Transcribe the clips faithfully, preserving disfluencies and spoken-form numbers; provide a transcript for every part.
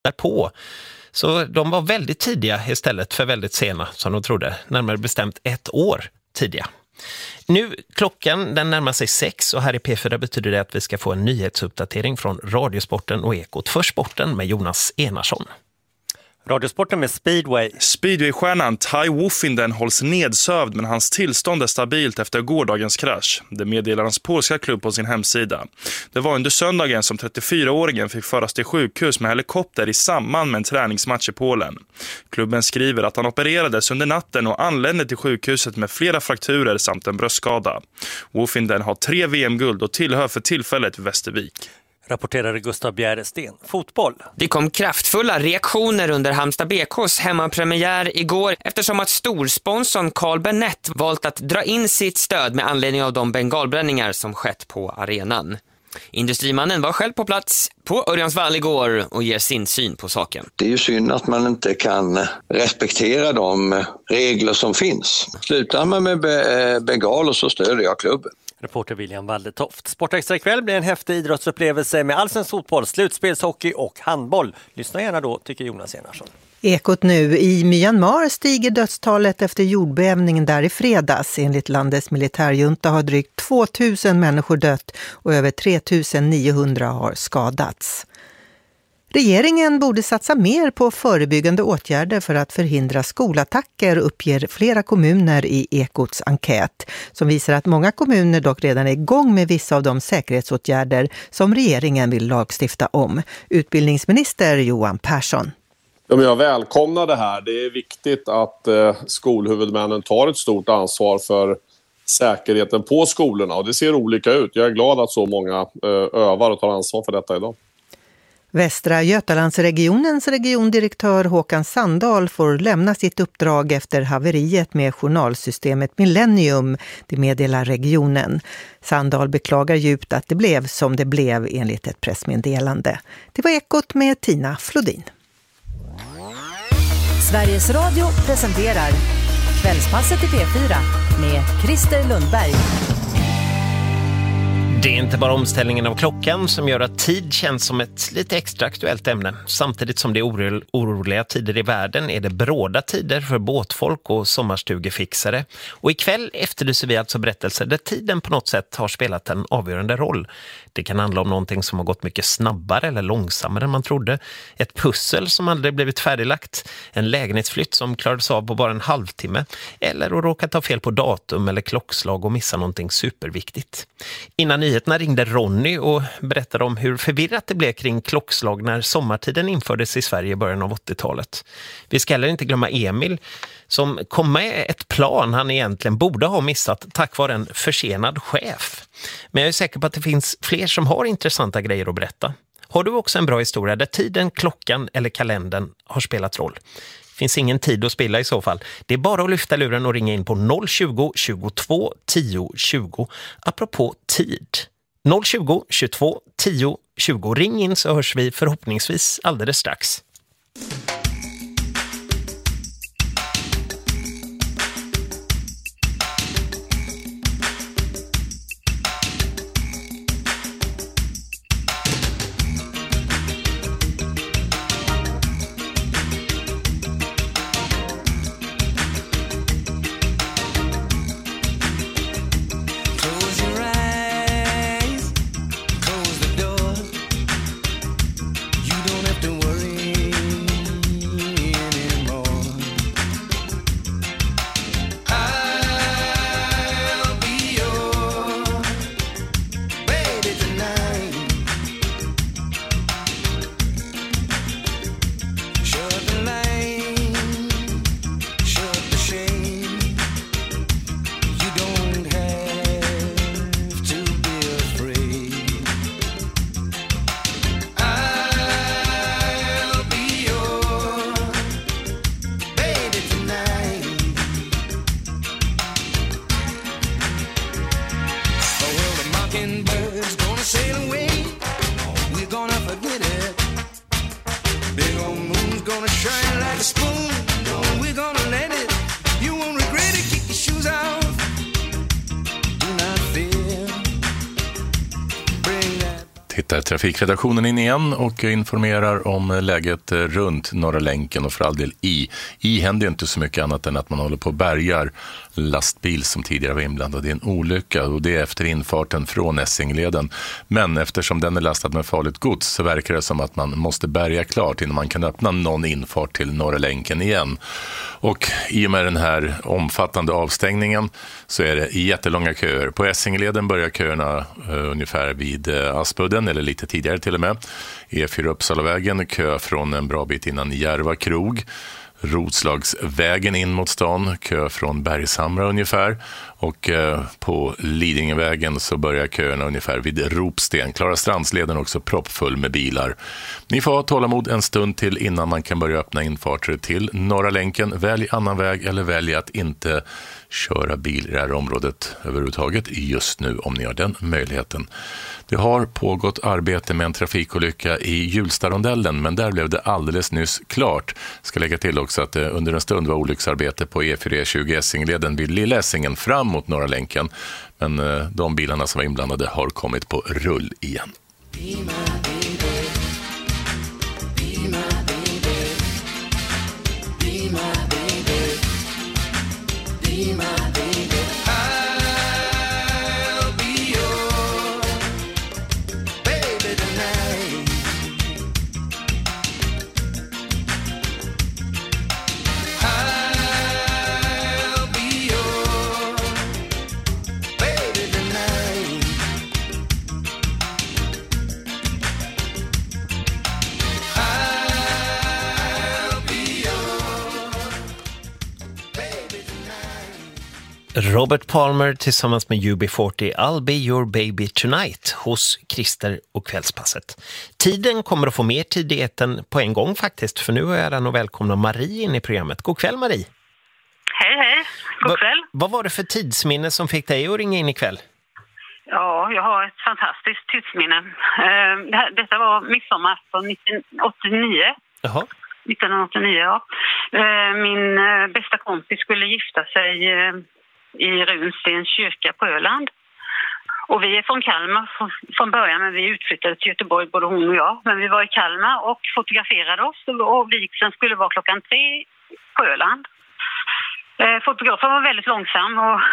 därpå. Så de var väldigt tidiga istället för väldigt sena som de trodde. Närmare bestämt ett år tidiga. Nu, klockan den närmar sig sex och här i P fyra betyder det att vi ska få en nyhetsuppdatering från Radiosporten och Ekot för sporten med Jonas Enarsson. Radiosporten med Speedway. Speedway-stjärnan Ty Woffinden hålls nedsövd men hans tillstånd är stabilt efter gårdagens krasch. Det meddelar hans polska klubb på sin hemsida. Det var under söndagen som trettiofyraåringen fick föras till sjukhus med helikopter i samband med en träningsmatch i Polen. Klubben skriver att han opererades under natten och anlände till sjukhuset med flera frakturer samt en bröstskada. Woffinden har tre V M-guld och tillhör för tillfället Västervik. Rapporterade Gustav Bjäresten. Fotboll. Det kom kraftfulla reaktioner under Halmstad B K:s hemmapremiär igår eftersom att storsponsorn Carl Bennett valt att dra in sitt stöd med anledning av de bengalbränningar som skett på arenan. Industrimannen var själv på plats på Örjansvall igår och ger sin syn på saken. Det är ju synd att man inte kan respektera de regler som finns. Slutar man med bengaler så stöder jag klubben. Reporter William Waldetoft. Sportextra ikväll blir en häftig idrottsupplevelse med allsvensk fotboll, slutspelshockey och handboll. Lyssna gärna då, tycker Jonas Enarsson. Ekot nu. I Myanmar stiger dödstalet efter jordbävningen där i fredags. Enligt landets militärjunta har drygt tvåtusen människor dött och över tre tusen niohundra har skadats. Regeringen borde satsa mer på förebyggande åtgärder för att förhindra skolattacker, uppger flera kommuner i Ekots enkät, som visar att många kommuner dock redan är igång med vissa av de säkerhetsåtgärder som regeringen vill lagstifta om. Utbildningsminister Johan Persson. Ja, jag välkomnar det här. Det är viktigt att eh, skolhuvudmännen tar ett stort ansvar för säkerheten på skolorna, och det ser olika ut. Jag är glad att så många eh, övar och tar ansvar för detta idag. Västra Götalandsregionens regiondirektör Håkan Sandahl får lämna sitt uppdrag efter haveriet med journalsystemet Millennium, det meddelar regionen. Sandahl beklagar djupt att det blev som det blev enligt ett pressmeddelande. Det var Ekot med Tina Flodin. Sveriges Radio presenterar Kvällspasset i P fyra med Christer Lundberg. Det är inte bara omställningen av klockan som gör att tid känns som ett lite extra aktuellt ämne. Samtidigt som det är oro- oroliga tider i världen är det bråda tider för båtfolk och sommarstugefixare. Och ikväll efterlyser vi alltså berättelser där tiden på något sätt har spelat en avgörande roll. Det kan handla om någonting som har gått mycket snabbare eller långsammare än man trodde. Ett pussel som aldrig blivit färdiglagt. En lägenhetsflytt som klarades av på bara en halvtimme. Eller att råka ta fel på datum eller klockslag och missa någonting superviktigt. Innan nyheterna ringde Ronny och berättade om hur förvirrat det blev kring klockslag när sommartiden infördes i Sverige i början av åttiotalet. Vi ska heller inte glömma Emil som kom med ett plan han egentligen borde ha missat tack vare en försenad chef. Men jag är säker på att det finns fler som har intressanta grejer att berätta. Har du också en bra historia där tiden, klockan eller kalendern har spelat roll? Finns ingen tid att spilla i så fall. Det är bara att lyfta luren och ringa in på noll tjugo, tjugotvå, tio, tjugo. Apropå tid. noll tjugo, tjugotvå, tio, tjugo. Ring in så hörs vi förhoppningsvis alldeles strax. sätter trafikredaktionen in igen och informerar om läget runt Norra länken och för all del i. I händer inte så mycket annat än att man håller på och bärgar lastbil som tidigare var inblandad i en olycka, och det är efter infarten från Essingleden. Men eftersom den är lastad med farligt gods så verkar det som att man måste bärga klart innan man kan öppna någon infart till Norra länken igen. Och i och med den här omfattande avstängningen så är det jättelånga köer. På Essingleden börjar köerna uh, ungefär vid uh, Aspudden, eller lite tidigare till och med. E fyra Uppsalavägen, kö från en bra bit innan Järva krog. Roslagsvägen in mot stan, kö från Bergshamra ungefär, och eh, på Lidingövägen så börjar köerna ungefär vid Ropsten. Klara Strandsleden också proppfull med bilar. Ni får ha tålamod en stund till innan man kan börja öppna infarter till Norra länken. Välj annan väg eller välj att inte köra bil i det här området överhuvudtaget just nu om ni har den möjligheten. Det har pågått arbete med en trafikolycka i Hjulstarondellen, men där blev det alldeles nyss klart. Ska lägga till också att det under en stund var olycksarbete på E fyra E tjugo Essingleden vid Lilla Essingen fram mot Norra länken, men de bilarna som var inblandade har kommit på rull igen. Robert Palmer tillsammans med U B fyrtio, I'll be your baby tonight hos Christer och Kvällspasset. Tiden kommer att få mer tid i eten på en gång faktiskt, för nu är jag nog välkomna Marie in i programmet. God kväll Marie! Hej hej, god kväll! Va, vad var det för tidsminne som fick dig att ringa in ikväll? Ja, jag har ett fantastiskt tidsminne. Uh, detta var midsommarafton nittonhundraåttionio. Jaha. nittonhundraåttionio, ja. Uh, min uh, bästa kompis skulle gifta sig uh, i Runstens kyrka på Öland. Och vi är från Kalmar från, från början, men vi utflyttade till Göteborg, både hon och jag. Men vi var i Kalmar och fotograferade oss, och vigseln skulle vara klockan tre på Öland. Eh, fotografen var väldigt långsam, och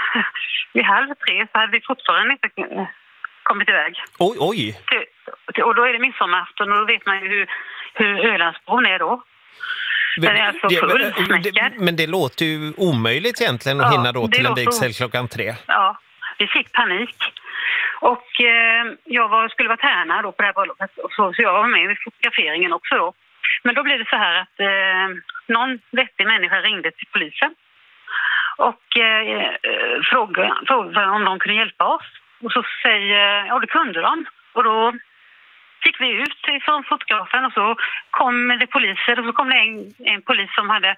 vid halv tre så hade vi fortfarande inte kommit iväg. Oj, oj! Och då är det midsommarafton, och då vet man ju hur, hur Ölandsbron är då. Den är alltså full, det, det, men det låter ju omöjligt egentligen att ja, hinna då till en vigsel klockan tre. Ja, vi fick panik. Och eh, jag var, skulle vara tärna då på det här bröllopet, så, så jag var med vid fotograferingen också då. Men då blev det så här att eh, någon vettig människa ringde till polisen och eh, frågade, frågade om de kunde hjälpa oss. Och så säger ja, det kunde de. Och då gick vi ut från fotografen, och så kom det poliser, och så kom det en, en polis som hade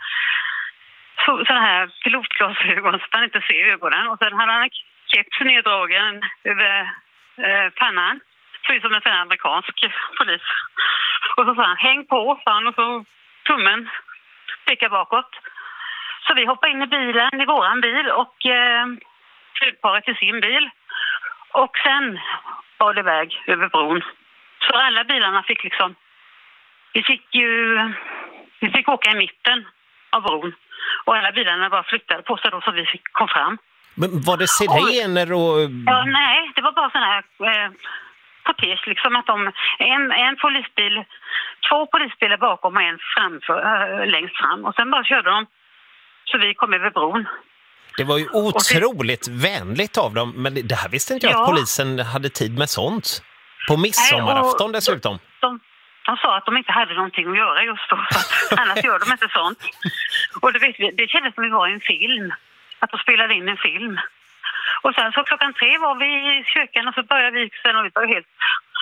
så, sådana här pilotglasögon så man inte ser ögonen, och sen hade han keps neddragen över eh, pannan, så som en sån amerikansk polis. Och så sa han, häng på, sa han, och så tummen pekade bakåt. Så vi hoppade in i bilen, i våran bil, och eh, slutparet i sin bil, och sen var det väg över bron. Så alla bilarna fick liksom, vi fick ju, vi fick åka i mitten av bron, och alla bilarna bara flyttade på sig då, så vi fick kom fram. Men var det sirener och... Ja, nej, det var bara sån här eh, kortege liksom, att de, en, en polisbil, två polisbilar bakom och en framför, äh, längst fram, och sen bara körde de, så vi kom över bron. Det var ju otroligt det... vänligt av dem, men det här visste inte jag ja. att polisen hade tid med sånt. På midsommarafton dessutom. De, de, de sa att de inte hade någonting att göra just då, så att annars gör de inte sånt. Och det, vet vi, det kändes som vi var i en film, att de spelade in en film. Och sen så klockan tre var vi i kyrkan, och så började vi sen, och vi var helt...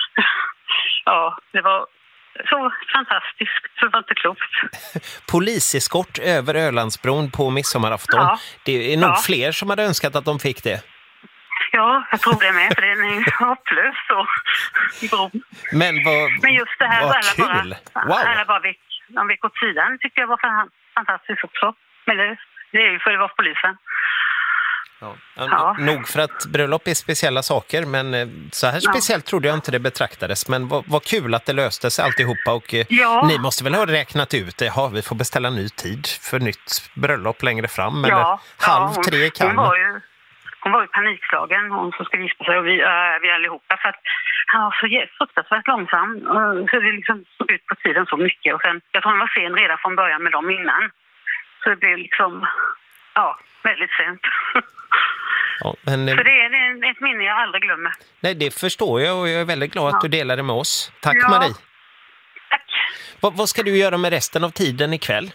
Ja, det var så fantastiskt, så det var inte klokt. Poliseskort över Ölandsbron på midsommarafton. Ja. Det är nog ja. fler som hade önskat att de fick det. Ja, jag tror det med, för det är hopplös så bro. Men vad Men just det här vad alla kul. bara, Wow. alla bara vek, de vek åt sidan tyckte jag var fantastiskt också. Men det, det är ju för det var polisen. Ja. Ja. Nog för att bröllop är speciella saker, men så här speciellt ja. trodde jag inte det betraktades. Men vad, vad kul att det löstes alltihopa och ja. ni måste väl ha räknat ut det. Ja, vi får beställa ny tid för nytt bröllop längre fram. Ja. Eller ja, halv hon, tre kan. Hon var ju, hon var ju panikslagen, hon som skulle gifta sig och vi, äh, vi allihopa. För att han var så fruktansvärt långsam. Så det liksom såg ut på tiden så mycket. Och sen, jag tror han var sen redan från början med dem innan. Så det blev liksom, ja, väldigt sent. Ja, men, så det är ett minne jag aldrig glömmer. Nej, det förstår jag och jag är väldigt glad ja. att du delar det med oss. Tack ja. Marie. Tack. Va, vad ska du göra med resten av tiden ikväll?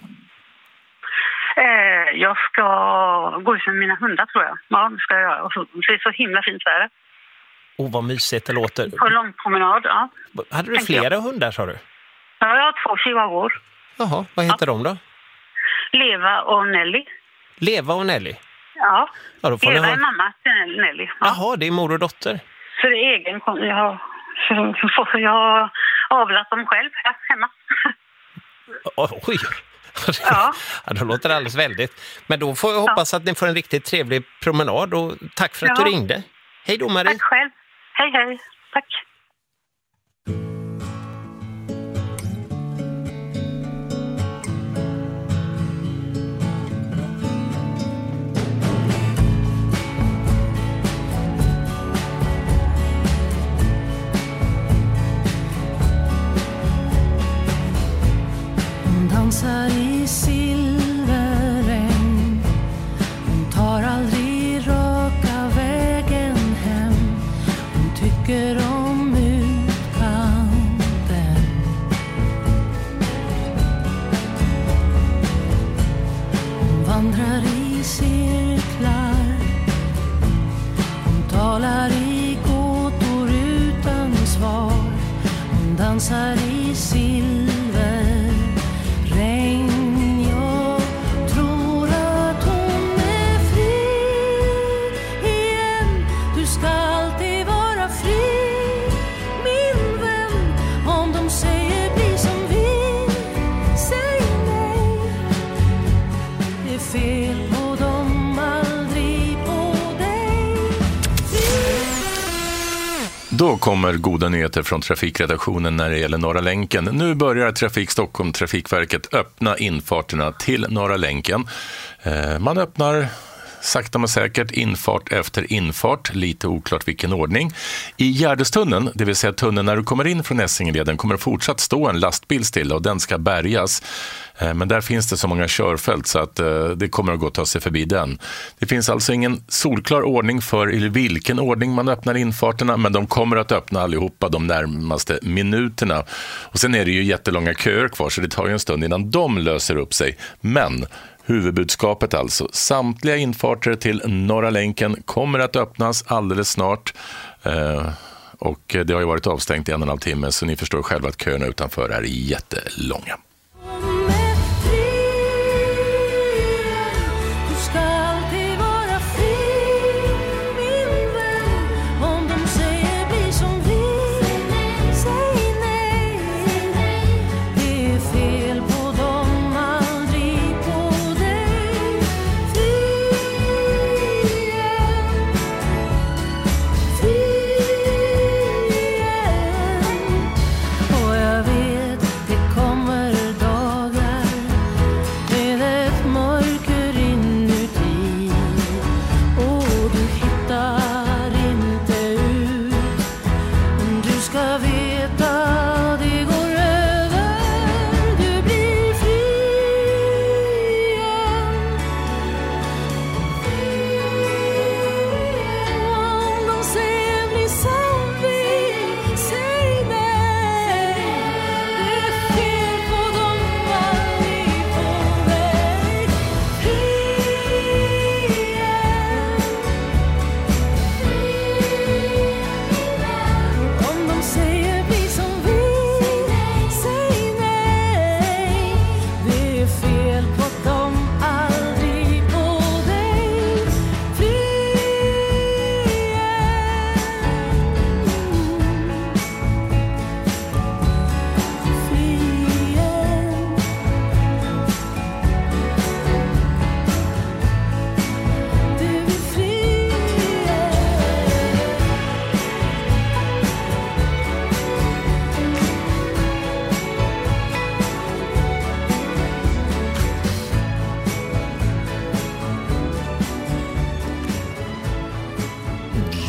Eh, jag ska gå ut med mina hundar tror jag. Ja, det ska jag göra. Och så, det är så himla fint väder. Åh, oh, vad mysigt det låter. På långpromenad, ja. Hade du flera jag. hundar, sa du? Ja, jag har två chihuahuor. Jaha, vad heter ja. de då? Leva och Nelly. Leva och Nelly? Ja, ja då får Leva ha... är mamma till Nelly. Ja. Jaha, det är mor och dotter. Så det är egen, jag har, jag har avlat dem själv här hemma. Oj, ja. ja, då låter det alldeles väldigt. Men då får jag hoppas ja. att ni får en riktigt trevlig promenad och tack för att ja. du ringde. Hej då Marie. Tack själv. Hej hej, tack. Dansar i silverregn. Hon tar aldrig raka vägen hem. Hon tycker om utkanten. Hon vandrar i cirklar. Hon talar i gåtor utan svar. Hon dansar i silver. Regn, jag tror att hon är fri igen. Du ska alltid vara fri, min vän. Om de säger bli som vi, säg nej. Det är fel på dem, aldrig på dig. Då kommer goda nyheter från trafikredaktionen när det gäller Norra länken. Nu börjar Trafik Stockholm, Trafikverket, öppna infarterna till Norra länken. Man öppnar sakta men säkert infart efter infart, lite oklart vilken ordning. I Gärdestunneln, det vill säga tunneln när du kommer in från Essingeleden, kommer det fortsatt stå en lastbil stilla och den ska bärgas. Men där finns det så många körfält så att det kommer att gå att ta sig förbi den. Det finns alltså ingen solklar ordning för i vilken ordning man öppnar infarterna, men de kommer att öppna allihopa de närmaste minuterna. Och sen är det ju jättelånga köer kvar så det tar ju en stund innan de löser upp sig. Men huvudbudskapet alltså, samtliga infarter till Norra länken kommer att öppnas alldeles snart. Och det har ju varit avstängt i en och en halv timme så ni förstår själva att köerna utanför är jättelånga. Och jag vet det kommer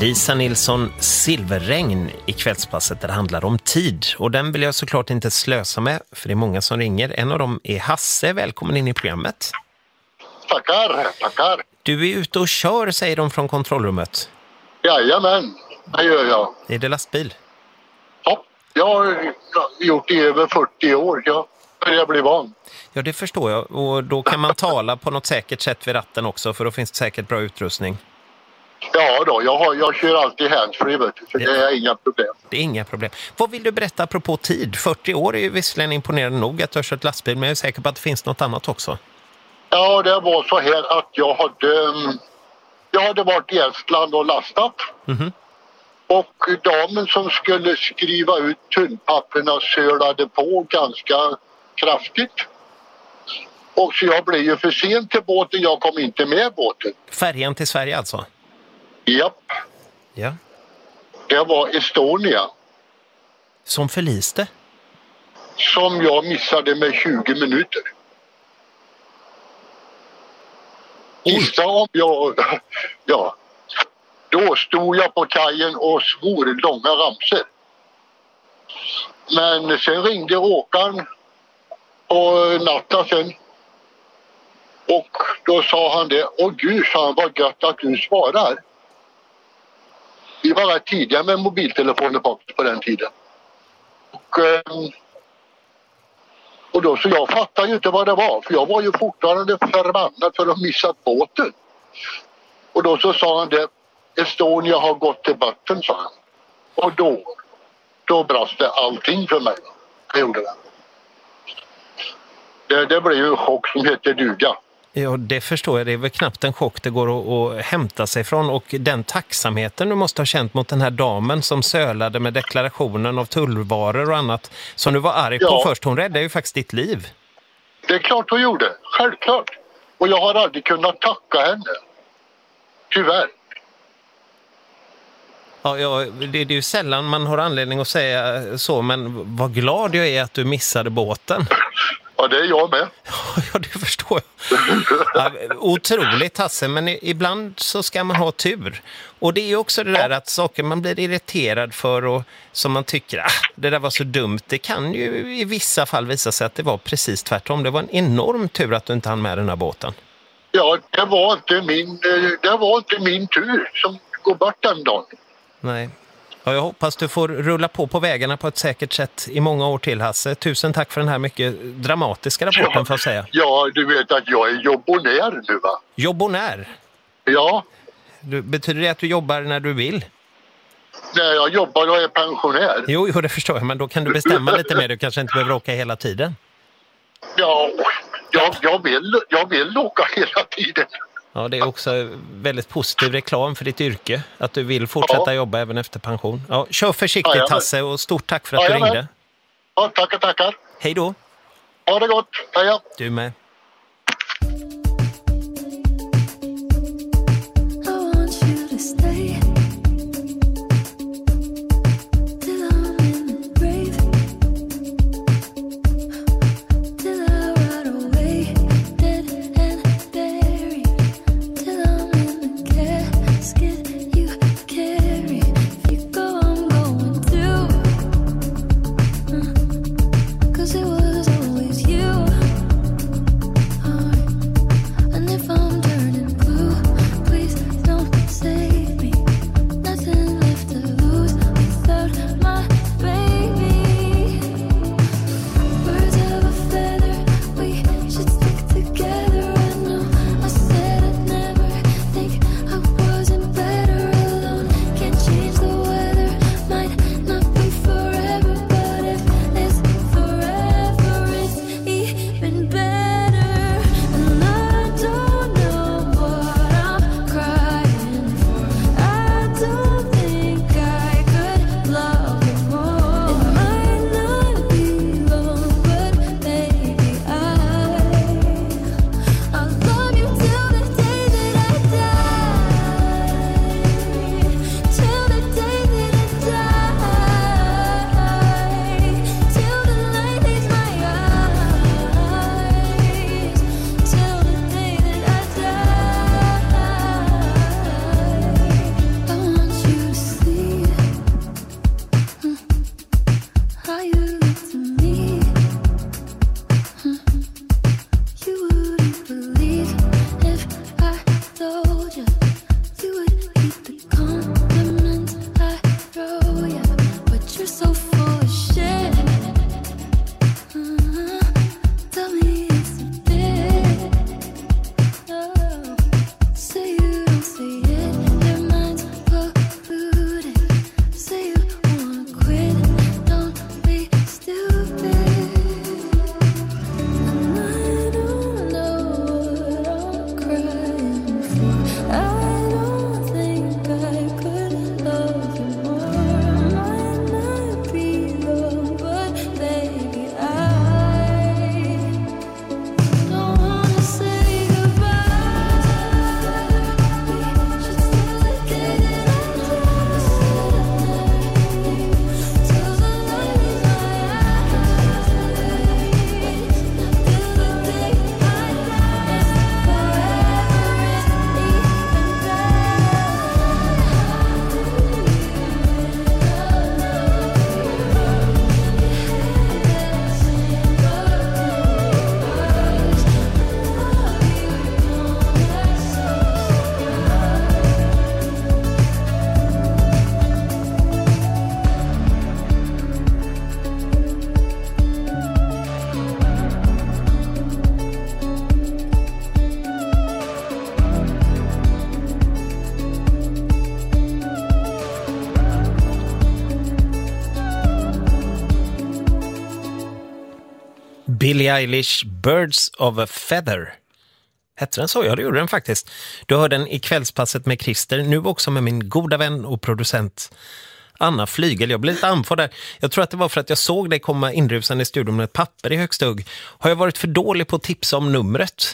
Lisa Nilsson, Silverregn i Kvällspasset där det handlar om tid. Och den vill jag såklart inte slösa med, för det är många som ringer. En av dem är Hasse. Välkommen in i programmet. Tackar, tackar. Du är ute och kör, säger de från kontrollrummet. Jajamän, det gör jag. Är det lastbil? Ja, jag har gjort det i över fyrtio år. Jag börjar bli van. Ja, det förstår jag. Och då kan man tala på något säkert sätt vid ratten också, för då finns det säkert bra utrustning. Ja då, jag, har, jag kör alltid handsfree, vet du, så det är inga problem. Det är inga problem. Vad vill du berätta apropå tid? fyrtio år är ju visserligen imponerande nog att du har kört lastbil, men jag är säker på att det finns något annat också. Ja, det var så här att jag hade, jag hade varit i Estland och lastat. Mm-hmm. Och damen som skulle skriva ut tunnpapperna sölade på ganska kraftigt. Och så jag blev ju för sent till båten, jag kom inte med båten. Färjan till Sverige alltså? Japp. Ja. Det var Estonia. Som förliste? Som jag missade med tjugo minuter. Gissa om jag... Ja. Då stod jag på kajen och svor långa ramser. Men sen ringde åkaren och natten sen. Och då sa han det. Åh gud, sa han, vad gött att du svarar. Vi var rätt tidiga med mobiltelefoner på den tiden. Och, och då så jag fattade ju inte vad det var. För jag var ju fortfarande förbannad för att missa båten. Och då så sa han det. Estonia har gått till botten, sa han. Och då, då brast det allting för mig. Det gjorde det. Det, det blev ju en chock som heter duga. Ja, det förstår jag. Det är väl knappt en chock det går att, att hämta sig från. Och den tacksamheten du måste ha känt mot den här damen som sölade med deklarationen av tullvaror och annat som du var arg på ja. först. Hon räddade ju faktiskt ditt liv. Det är klart hon gjorde. Självklart. Och jag har aldrig kunnat tacka henne. Tyvärr. Ja, ja det, det är ju sällan man har anledning att säga så, men vad glad jag är att du missade båten. Ja, det är jag med. Ja, det förstår jag. Ja, otroligt, Hasse, men ibland så ska man ha tur. Och det är ju också det där att saker man blir irriterad för och som man tycker, ah, det där var så dumt. Det kan ju i vissa fall visa sig att det var precis tvärtom. Det var en enorm tur att du inte hann med den här båten. Ja, det var inte min, det var inte min tur som går bort den dagen. Nej. Ja, jag hoppas du får rulla på på vägarna på ett säkert sätt i många år till, Hasse. Tusen tack för den här mycket dramatiska rapporten, ja, för att säga. Ja, du vet att jag är jobbonär nu, va? Jobbonär? Ja. Du, betyder det att du jobbar när du vill? Nej, jag jobbar och är pensionär. Jo, jo, det förstår jag. Men då kan du bestämma lite mer. Du kanske inte behöver åka hela tiden. Ja, jag, jag, vill, jag vill åka hela tiden. Ja, det är också väldigt positiv reklam för ditt yrke. Att du vill fortsätta ja. jobba även efter pension. Ja, kör försiktigt, ja, Hasse, och stort tack för att ja, du ringde. Ja, tackar, tackar. Hej då. Ha det gott. Hej ja. Du med. Billie Eilish, Birds of a Feather. Hette den så? Ja, det gjorde den faktiskt. Du hör den i kvällspasset med Christer, nu också med min goda vän och producent Anna Flygel. Jag blev lite andfådd där. Jag tror att det var för att jag såg dig komma inrusande i studion med ett papper i högsta hugg. Har jag varit för dålig på att tipsa om numret?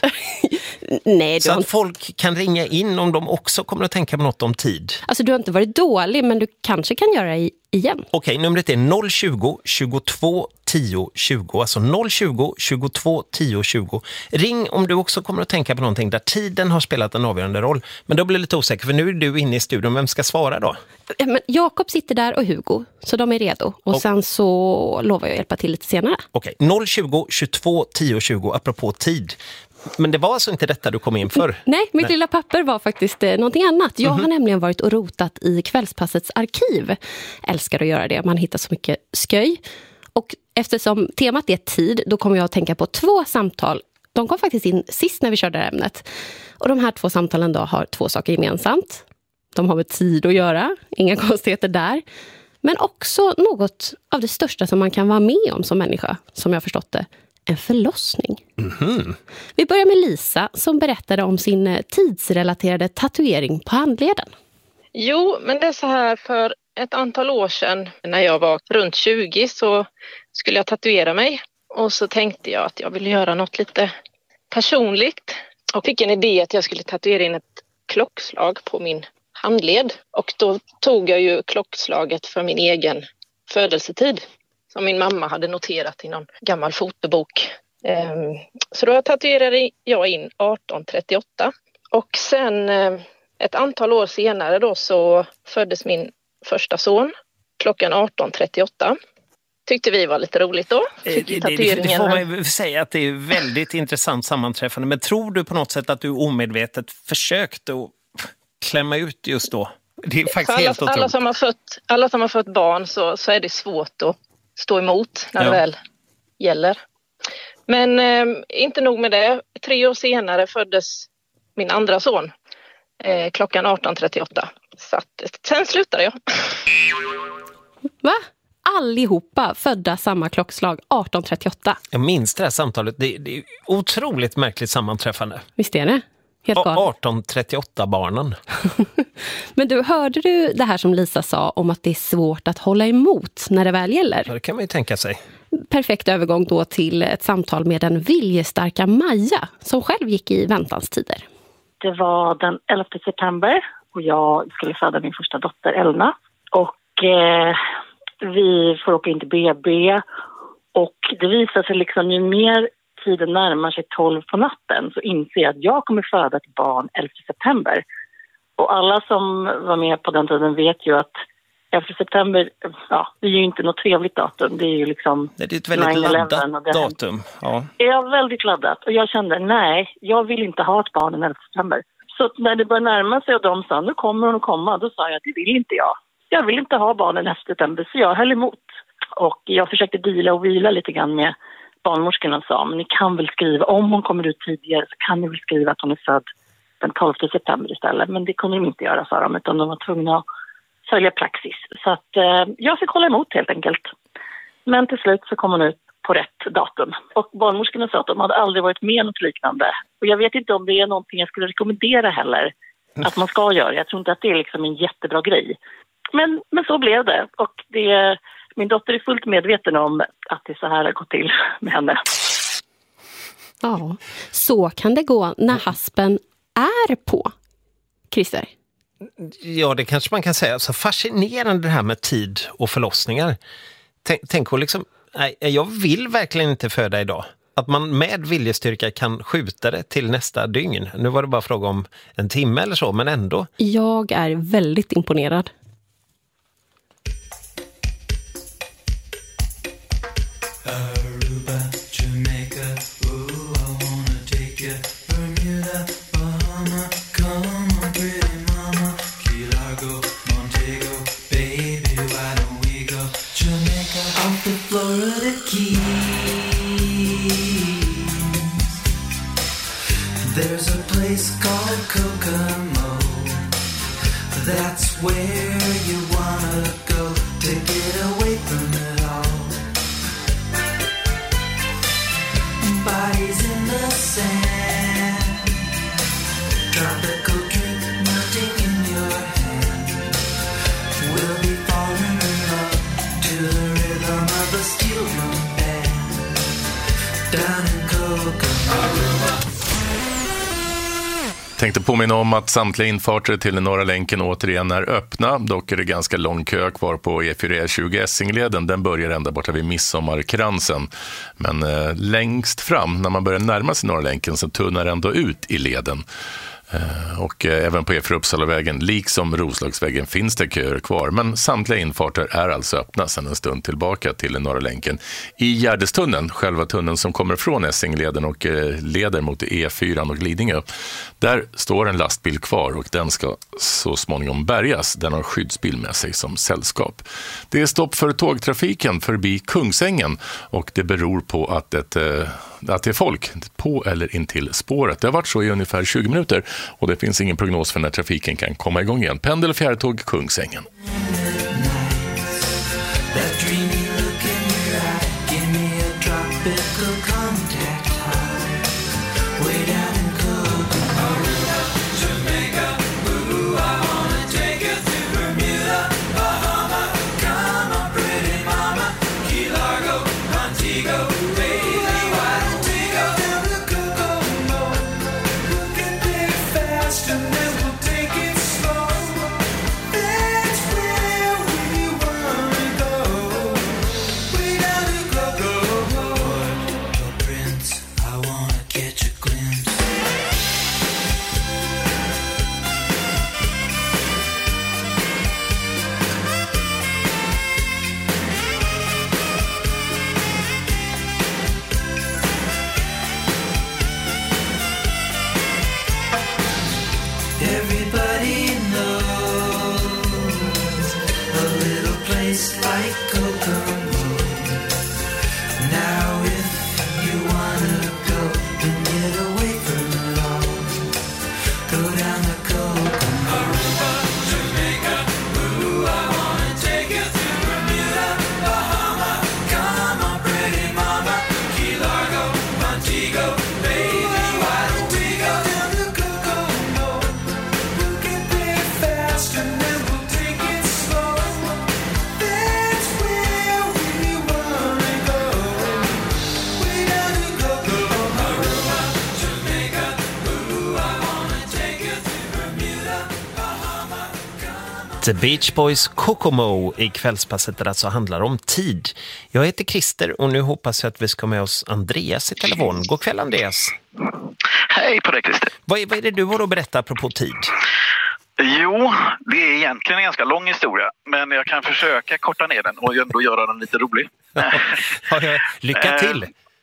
Nej, så att inte... folk kan ringa in om de också kommer att tänka på något om tid. Alltså du har inte varit dålig, men du kanske kan göra det igen. Okej, numret är noll tjugo, tjugotvå, tio, tjugo. Alltså noll tjugo, tjugotvå, tio, tjugo. Ring om du också kommer att tänka på någonting där tiden har spelat en avgörande roll. Men då blir det lite osäker, för nu är du inne i studion. Vem ska svara då? Men Jakob sitter där och Hugo, så de är redo. Och oh. sen så lovar jag att hjälpa till lite senare. Okej, noll tjugo, tjugotvå, tio, tjugo, apropå tid. Men det var alltså inte detta du kom in för? Nej, mitt Nej. lilla papper var faktiskt eh, någonting annat. Jag Mm-hmm. har nämligen varit och rotat i Kvällspassets arkiv. Älskar att göra det, man hittar så mycket sköj. Och eftersom temat är tid, då kommer jag att tänka på två samtal. De kom faktiskt in sist när vi körde det här ämnet. Och de här två samtalen då har två saker gemensamt. De har med tid att göra, inga konstigheter där. Men också något av det största som man kan vara med om som människa, som jag har förstått det. En förlossning. Mm-hmm. Vi börjar med Lisa som berättade om sin tidsrelaterade tatuering på handleden. Jo, men det är så här, för ett antal år sedan när jag var runt tjugo så skulle jag tatuera mig. Och så tänkte jag att jag ville göra något lite personligt. Och fick en idé att jag skulle tatuera in ett klockslag på min handled. Och då tog jag ju klockslaget för min egen födelsetid. Som min mamma hade noterat i någon gammal fotobok. Så då tatuerade jag in arton trettioåtta. Och sen ett antal år senare då så föddes min första son klockan arton trettioåtta. Tyckte vi var lite roligt då. Det, det, det får man ju säga att det är väldigt intressant sammanträffande. Men tror du på något sätt att du omedvetet försökt att klämma ut just då? Det är faktiskt alla, helt otroligt. Alla som har fött, alla som har fött barn så, så är det svårt att stå emot när ja. det väl gäller. Men eh, inte nog med det. Tre år senare föddes min andra son eh, klockan arton trettioåtta. Så att, sen slutade jag. Va? Allihopa födda samma klockslag arton trettioåtta. Jag minns det här samtalet. Det, det är otroligt märkligt sammanträffande. Visst är det? Helt galet. arton trettioåtta barnen. Men du, hörde du det här som Lisa sa om att det är svårt att hålla emot när det väl gäller? Ja, det kan man ju tänka sig. Perfekt övergång då till ett samtal med den viljestarka Maja som själv gick i väntans tider. Det var den elfte september och jag skulle föda min första dotter Elna. Och eh, vi får åka in till B B och det visar sig liksom ju mer tiden närmar sig tolv på natten så inser jag att jag kommer föda ett barn elfte september. Och alla som var med på den tiden vet ju att elfte september, ja, det är ju inte något trevligt datum. Det är ju liksom... Det är ett väldigt laddat datum. Ja. Jag är väldigt laddat och jag kände, nej, jag vill inte ha ett barn den elfte september. Så när det började närma sig och de sa, nu kommer hon att komma, då sa jag att det vill inte jag. Jag vill inte ha barnen elfte september, så jag höll emot. Och jag försökte deala och vila lite grann med barnmorskorna sa, men ni kan väl skriva, om hon kommer ut tidigare så kan ni väl skriva att hon är född den tolfte september istället. Men det kunde de inte göra, sa de, utan de var tvungna att följa praxis. Så att eh, jag fick hålla emot helt enkelt. Men till slut så kom hon ut på rätt datum. Och barnmorskorna sa att de hade aldrig varit med något liknande. Och jag vet inte om det är någonting jag skulle rekommendera heller att man ska göra. Jag tror inte att det är liksom en jättebra grej. Men, men så blev det. Och det, min dotter är fullt medveten om att det är så här har gått till med henne. Ja, så kan det gå när haspen är på. Christer? Ja, det kanske man kan säga. Så fascinerande det här med tid och förlossningar. Tänk, tänk och liksom, nej, jag vill verkligen inte föda idag. Att man med viljestyrka kan skjuta det till nästa dygn. Nu var det bara fråga om en timme eller så, men ändå. Jag är väldigt imponerad. Aruba, Jamaica, ooh, I wanna take you. Bermuda, Bahama, come on, pretty mama. Key Largo, Montego, baby, why don't we go? Jamaica, off the Florida Keys. There's a place called Kokomo. That's where you wanna go to get away from it all. tropical drink melting in your hand. We'll be falling in love to the rhythm of a steel drum band down in Kokomo. Tänkte påminna om att samtliga infarter till Norra länken återigen är öppna. Dock är det ganska lång kö kvar på E fyra E tjugo Essingleden. Den börjar ända borta vid Midsommarkransen. Men eh, längst fram, när man börjar närma sig Norra länken, så tunnar ändå ut i leden. Eh, och eh, även på E fyra Uppsalavägen, liksom Roslagsvägen, finns det köer kvar. Men samtliga infarter är alltså öppna sedan en stund tillbaka till Norra länken. I Gärdestunneln, själva tunneln som kommer från Essingleden och eh, leder mot E fyra och Lidingö, där står en lastbil kvar och den ska så småningom bärgas. Den har skyddsbil med sig som sällskap. Det är stopp för tågtrafiken förbi Kungsängen och det beror på att, ett, att det är folk på eller intill spåret. Det har varit så i ungefär tjugo minuter och det finns ingen prognos för när trafiken kan komma igång igen. Pendel- och fjärrtåg Kungsängen. The Beach Boys Kokomo i kvällspasset där alltså handlar om tid. Jag heter Christer och nu hoppas jag att vi ska med oss Andreas i telefon. God kväll Andreas. Hej på dig Christer. Vad är, vad är det du har att berätta apropå tid? Jo, det är egentligen en ganska lång historia, men jag kan försöka korta ner den och ändå göra den lite rolig. Ja, lycka till!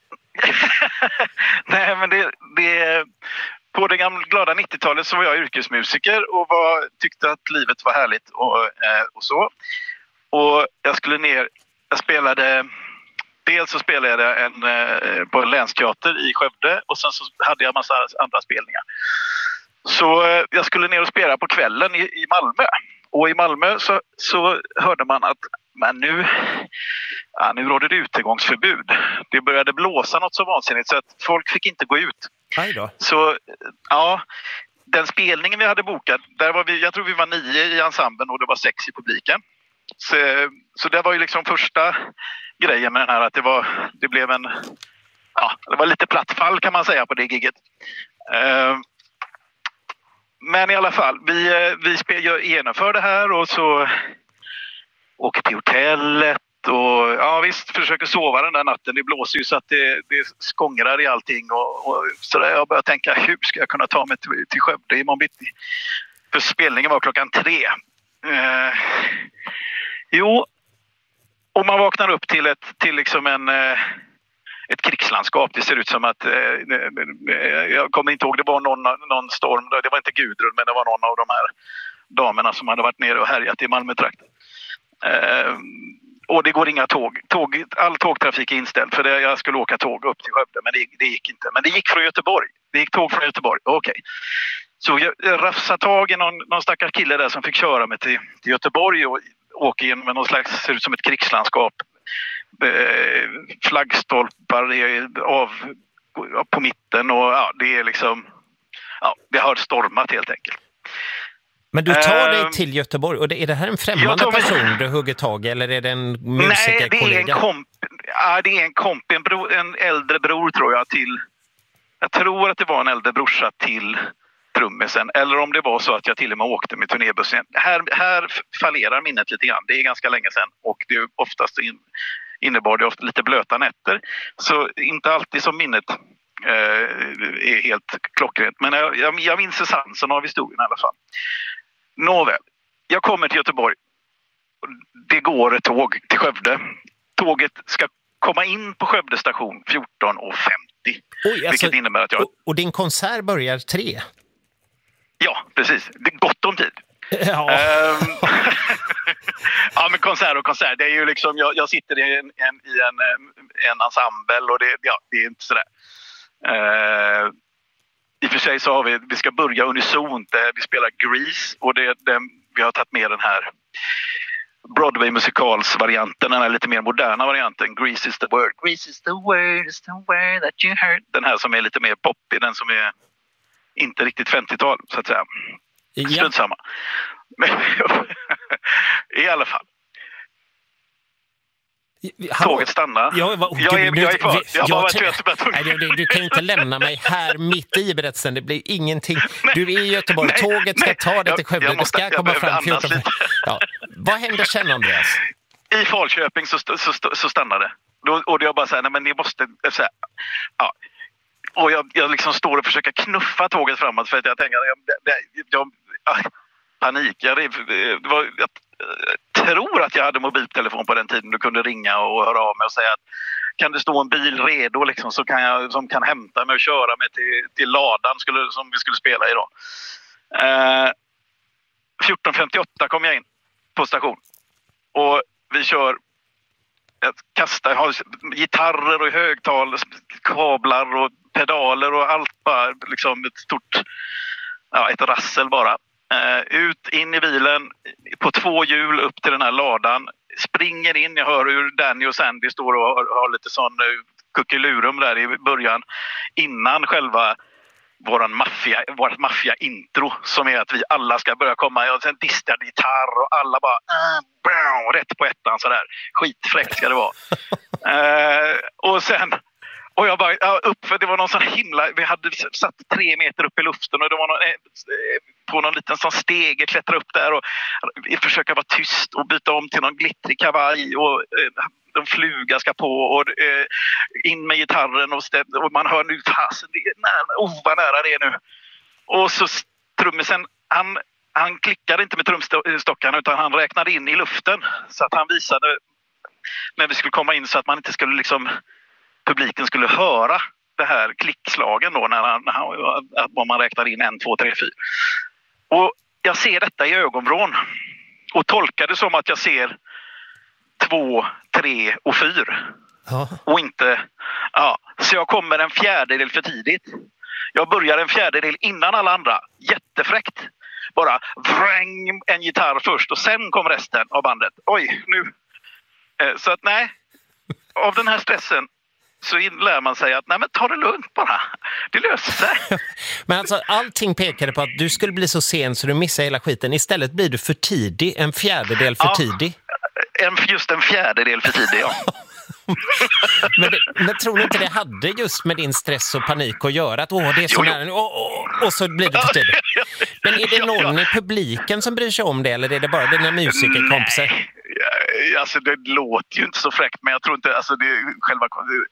Nej, men det, det på det gamla glada nittiotalet så var jag yrkesmusiker och var, tyckte att livet var härligt och, och så. Och jag skulle ner, jag spelade, dels så spelade jag en, på en länsteater i Skövde och sen så hade jag en massa andra spelningar. Så jag skulle ner och spela på kvällen i, i Malmö. Och i Malmö så, så hörde man att men nu, ja, nu rådde det utegångsförbud. Det började blåsa något så vansinnigt så att folk fick inte gå ut. Hej då. Så ja, den spelningen vi hade bokat, där var vi, jag tror vi var nio i ensemblen och det var sex i publiken. Så, så det var ju liksom första grejen med den här att det var, det blev en, ja, det var lite platt fall kan man säga på det gigget. Uh, men i alla fall, vi, vi spel, genomför det här och så åker till hotellet och ja visst, försöker sova den där natten. Det blåser ju så att det, det skångrar i allting och, och så där jag börjar tänka, hur ska jag kunna ta mig till, till Skövde imorgon bitti? För spelningen var klockan tre. Uh, jo, och man vaknar upp till ett till liksom en uh, ett krigslandskap. Det ser ut som att uh, jag kommer inte ihåg, det var någon, någon storm, det var inte Gudrun men det var någon av de här damerna som hade varit nere och härjat i Malmötrakten. Uh, och det går inga tåg. tåg. All tågtrafik är inställd för det, jag skulle åka tåg upp till Skövde men det, det gick inte. Men det gick från Göteborg. Det gick tåg från Göteborg. Okej. Okay. Så jag rafsade tag i någon, någon stackars kille där som fick köra mig till, till Göteborg och åka in med någon slags, ser ut som ett krigslandskap. Eh, flaggstolpar av, på mitten och ja, det är liksom, ja, det har stormat helt enkelt. Men du tar dig Ehm, till Göteborg, och det, är det här en främmande jag tar mig- person du hugger tag i, eller är det en Nej, det är musikerkollega? en komp, ja, det är en komp, en, bro, en äldre bror tror jag till, jag tror att det var en äldre brorsa till trummisen, eller om det var så att jag till och med åkte med turnébussen. Här, här fallerar minnet lite grann, det är ganska länge sedan och det är oftast in, innebar det ofta lite blöta nätter, så inte alltid som minnet eh, är helt klockrent, men jag, jag, jag minns essensen av historien i alla fall. Nåväl, jag kommer till Göteborg. Det går ett tåg till Skövde. Tåget ska komma in på Skövde station fjorton och femtio. Oj, alltså, vilket innebär att jag... och, och din konsert börjar tre? Ja, precis. Det är gott om tid. Ja. Ehm, ja, men konsert och konsert. Det är ju liksom, jag, jag sitter i en, en, i en, en ensemble och det, ja, det är inte sådär. Ehm, I och för sig så har vi, vi ska börja unisont, där vi spelar Grease och det, det, vi har tagit med den här Broadway-musikals-varianten, den här lite mer moderna varianten, Grease is the word. Grease is the word, is the word that you heard. Den här som är lite mer poppig, den som är inte riktigt femtiotal så att säga. Ja. Strunt samma. Men, i alla fall. Tåget stannar. Ja, vad, jag, är, du, jag är kvar. Jag har jag, varit jag, ute på nej, du, du kan inte lämna mig här mitt i berättelsen. Det blir ingenting. Du är i Göteborg. Nej, Tåget ska nej, ta dig jag- till Skövde. jag Det måste- ska jag komma behöver fram andas fjorton. lite. Ja. Vad händer sen, Andreas? I Falköping så, så, så, så stannade det. Då, och jag bara säger, nej men ni måste... Så här, ja. Och jag, jag liksom står och försöker knuffa tåget framåt för att jag tänker, jag, jag, jag, jag panik. Jag, det var, jag tror att jag hade mobiltelefon på den tiden. Du kunde ringa och höra av mig och säga att kan det stå en bil redo liksom, så kan jag, som kan hämta mig och köra mig till, till ladan skulle, som vi skulle spela idag. Eh, fjorton femtioåtta kom jag in på station. Och vi kör, jag kastar, jag har gitarrer och högtal, kablar och pedaler och allt bara liksom ett stort, ja, ett rassel bara. Uh, ut, in i bilen, på två hjul upp till den här ladan. Springer in, jag hör hur Danny och Sandy står och har, har lite sån uh, kuckelurum där i början. Innan själva våran maffia, vårt maffia-intro som är att vi alla ska börja komma. Och sen distad gitarr och alla bara uh, brow, rätt på ettan sådär. Skitfräckt ska det vara. uh, och sen... Och jag bara, ja, upp, för det var någon sån himla, vi hade satt tre meter upp i luften och det var någon, eh, på någon liten sån stege, klättra upp där och försöka vara tyst och byta om till någon glittrig kavaj och eh, en fluga ska på och eh, in med gitarren och, stäm, och man hör nu, fasen, det är nära, oh vad nära det är nu. Och så trummisen, han, han klickade inte med trumstockarna utan han räknade in i luften så att han visade när vi skulle komma in så att man inte skulle liksom publiken skulle höra det här klickslagen då när han, när han, att man räknar in en, två, tre, fyra. Och jag ser detta i ögonvrån och tolkar det som att jag ser två, tre och fyra. Ja. Och inte, ja, så jag kommer en fjärdedel för tidigt. Jag börjar en fjärdedel innan alla andra. Jättefräckt. Bara vräng en gitarr först och sen kom resten av bandet. Oj, nu. Så att nej, av den här stressen så lär man sig att nej men ta det lugnt bara. Det löser sig. Men alltså, allting pekade på att du skulle bli så sen så du missar hela skiten. Istället blir du för tidig, en fjärdedel för ja, tidig. En, just en fjärdedel för tidig, ja. men, det, men tror du inte det hade just med din stress och panik att göra? Att åh, det är så Jo, jo. nära nu, åh, åh, och så blir det för tidigt. Men är det någon i publiken som bryr sig om det eller är det bara dina musikerkompisar? Nej. Alltså det låter ju inte så fräckt men jag tror inte, alltså det, själva,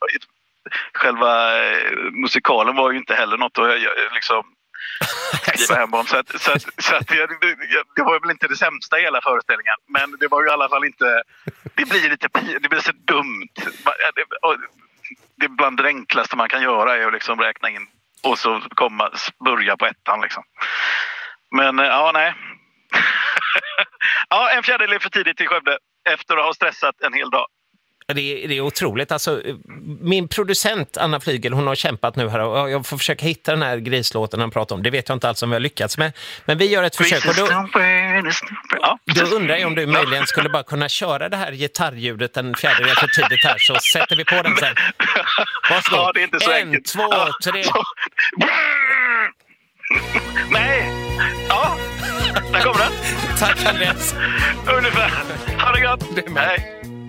själva musikalen var ju inte heller något att liksom skriva hem om. Så, att, så, att, så att det, det var väl inte det sämsta i hela föreställningen men det var ju i alla fall inte, det blir lite, det blir så dumt. Det, det är bland det enklaste man kan göra är att liksom räkna in och så komma, börja på ettan liksom. Men ja, nej. Ja, en fjärdedel för tidigt till Skövde efter att ha stressat en hel dag. Det är, det är otroligt. Alltså, min producent Anna Flygel, hon har kämpat nu här och jag får försöka hitta den här grislåten han pratar om. Det vet jag inte alls om vi har lyckats med. Men vi gör ett försök och då, då undrar jag om du möjligen skulle bara kunna köra det här gitarrljudet en fjärdedel för tidigt här så sätter vi på den sen. Varsågod. Ja, det är inte så en, enkelt. två, tre. Nej. Ja, där kommer den. Tack Andreas. Ungefär. Ha det gott. Hej.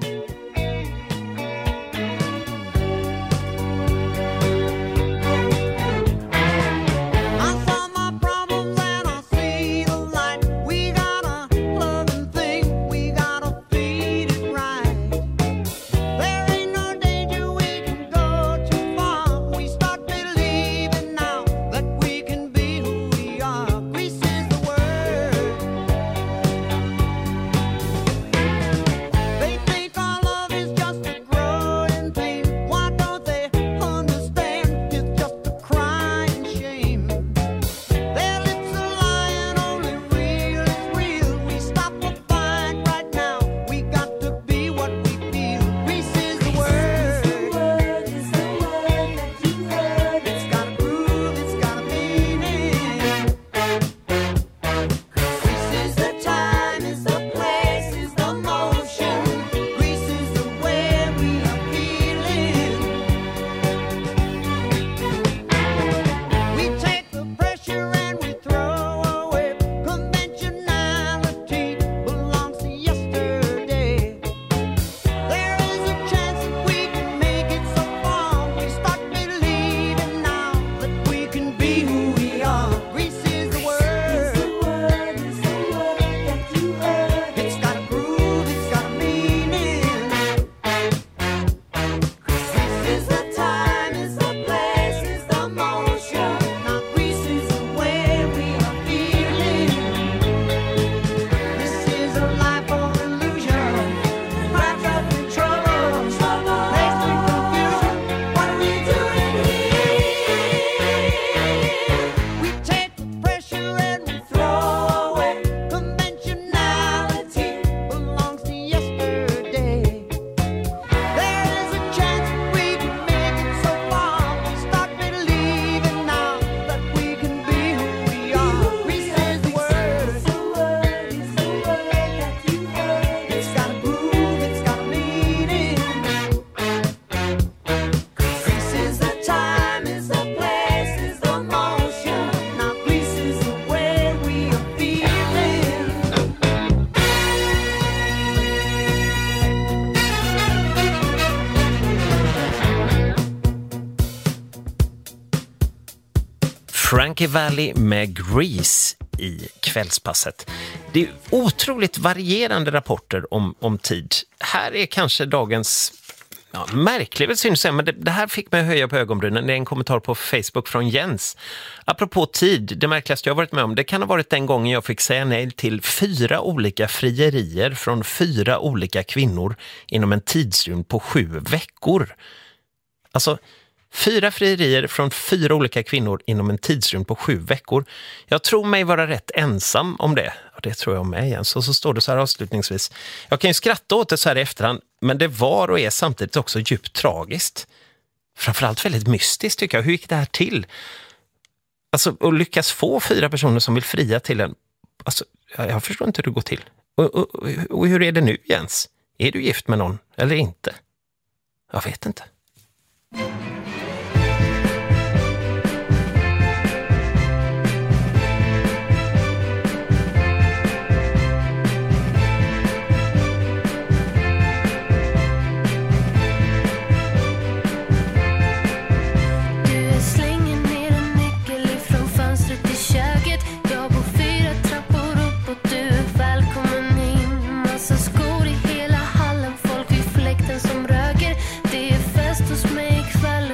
Frankie Valli med Grease i kvällspasset. Det är otroligt varierande rapporter om, om tid. Här är kanske dagens ja, märklig, väl syns jag, men det, det här fick mig att höja på ögonbrynen. Det är en kommentar på Facebook från Jens. Apropå tid, det märkligaste jag varit med om, det kan ha varit den gången jag fick säga nej till fyra olika frierier från fyra olika kvinnor inom en tidsrymd på sju veckor. Alltså, fyra frierier från fyra olika kvinnor inom en tidsrymd på sju veckor. Jag tror mig vara rätt ensam om det. Och det tror jag med igen. Så, så står det så här avslutningsvis. Jag kan ju skratta åt det så här i efterhand, men det var och är samtidigt också djupt tragiskt. Framförallt väldigt mystiskt tycker jag. Hur gick det här till? Alltså, att lyckas få fyra personer som vill fria till en... Alltså, jag, jag förstår inte hur det går till. Och, och, och hur är det nu, Jens? Är du gift med någon eller inte? Jag vet inte. Skor i hela hallen, folk vid fläkten som röker. Det är fest hos mig ikväll.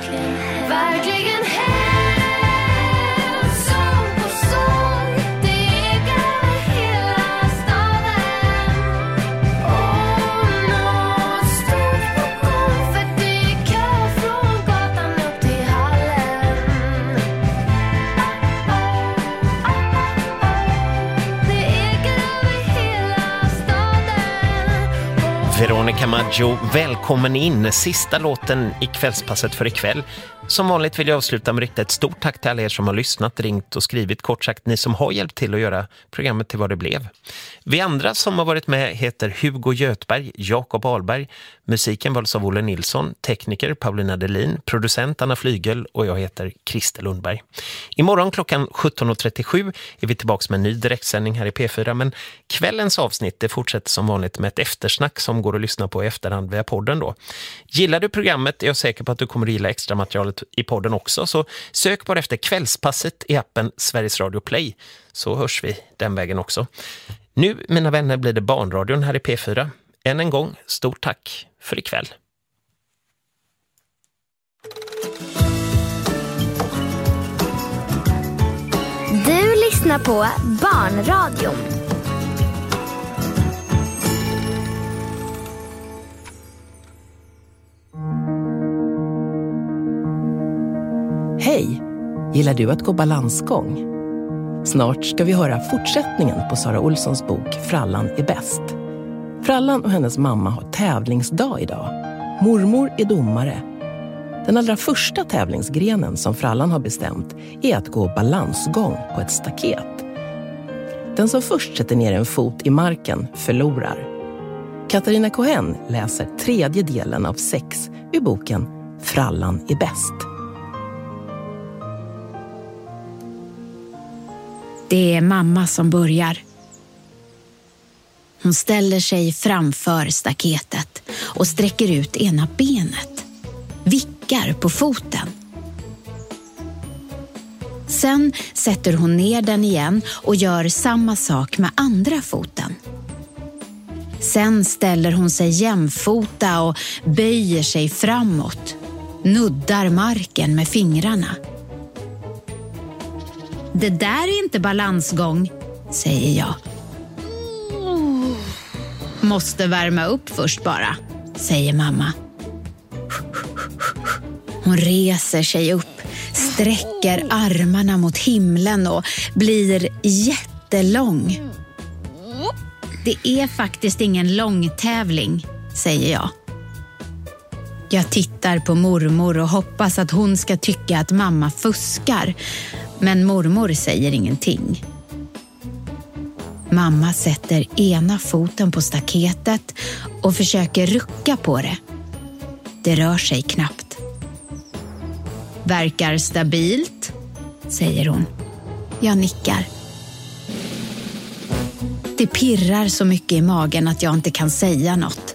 Verkligen hem, sång på sång, det ekar hela staden. Och något stort på gång, för det är kö från gatan upp till hallen. Det ekar över hela staden. Veronica Maggio, välkommen in. Sista låten i kvällspasset för ikväll. Som vanligt vill jag avsluta med riktigt ett stort tack till alla er som har lyssnat, ringt och skrivit. Kort sagt, ni som har hjälpt till att göra programmet till vad det blev. Vi andra som har varit med heter Hugo Götberg, Jakob Ahlberg. Musiken valdes av Olle Nilsson, tekniker Paulina Delin, producent Anna Flygel och jag heter Christer Lundberg. Imorgon klockan sjutton trettiosju är vi tillbaka med en ny direktsändning här i P fyra, men kvällens avsnitt det fortsätter som vanligt med ett eftersnack som går att lyssna på i efterhand via podden då. Gillar du programmet är jag säker på att du kommer att gilla extra materialet i podden också, så sök bara efter Kvällspasset i appen Sveriges Radio Play, så hörs vi den vägen också. Nu, mina vänner, blir det barnradion här i P fyra. Än en gång, stort tack för ikväll. Du lyssnar på Barnradion. Hej! Gillar du att gå balansgång? Snart ska vi höra fortsättningen på Sara Olssons bok Frallan är bäst. Frallan och hennes mamma har tävlingsdag idag. Mormor är domare. Den allra första tävlingsgrenen som Frallan har bestämt är att gå balansgång på ett staket. Den som först sätter ner en fot i marken förlorar. Katarina Cohen läser tredje delen av sex ur boken Frallan är bäst. Det är mamma som börjar. Hon ställer sig framför staketet och sträcker ut ena benet. Vickar på foten. Sen sätter hon ner den igen och gör samma sak med andra foten. Sen ställer hon sig jämfota och böjer sig framåt. Nuddar marken med fingrarna. Det där är inte balansgång, säger jag. Måste värma upp först bara, säger mamma. Hon reser sig upp, sträcker armarna mot himlen och blir jättelång. Det är faktiskt ingen långtävling, säger jag. Jag tittar på mormor och hoppas att hon ska tycka att mamma fuskar. Men mormor säger ingenting. Mamma sätter ena foten på staketet och försöker rucka på det. Det rör sig knappt. Verkar stabilt, säger hon. Jag nickar. Det pirrar så mycket i magen att jag inte kan säga något.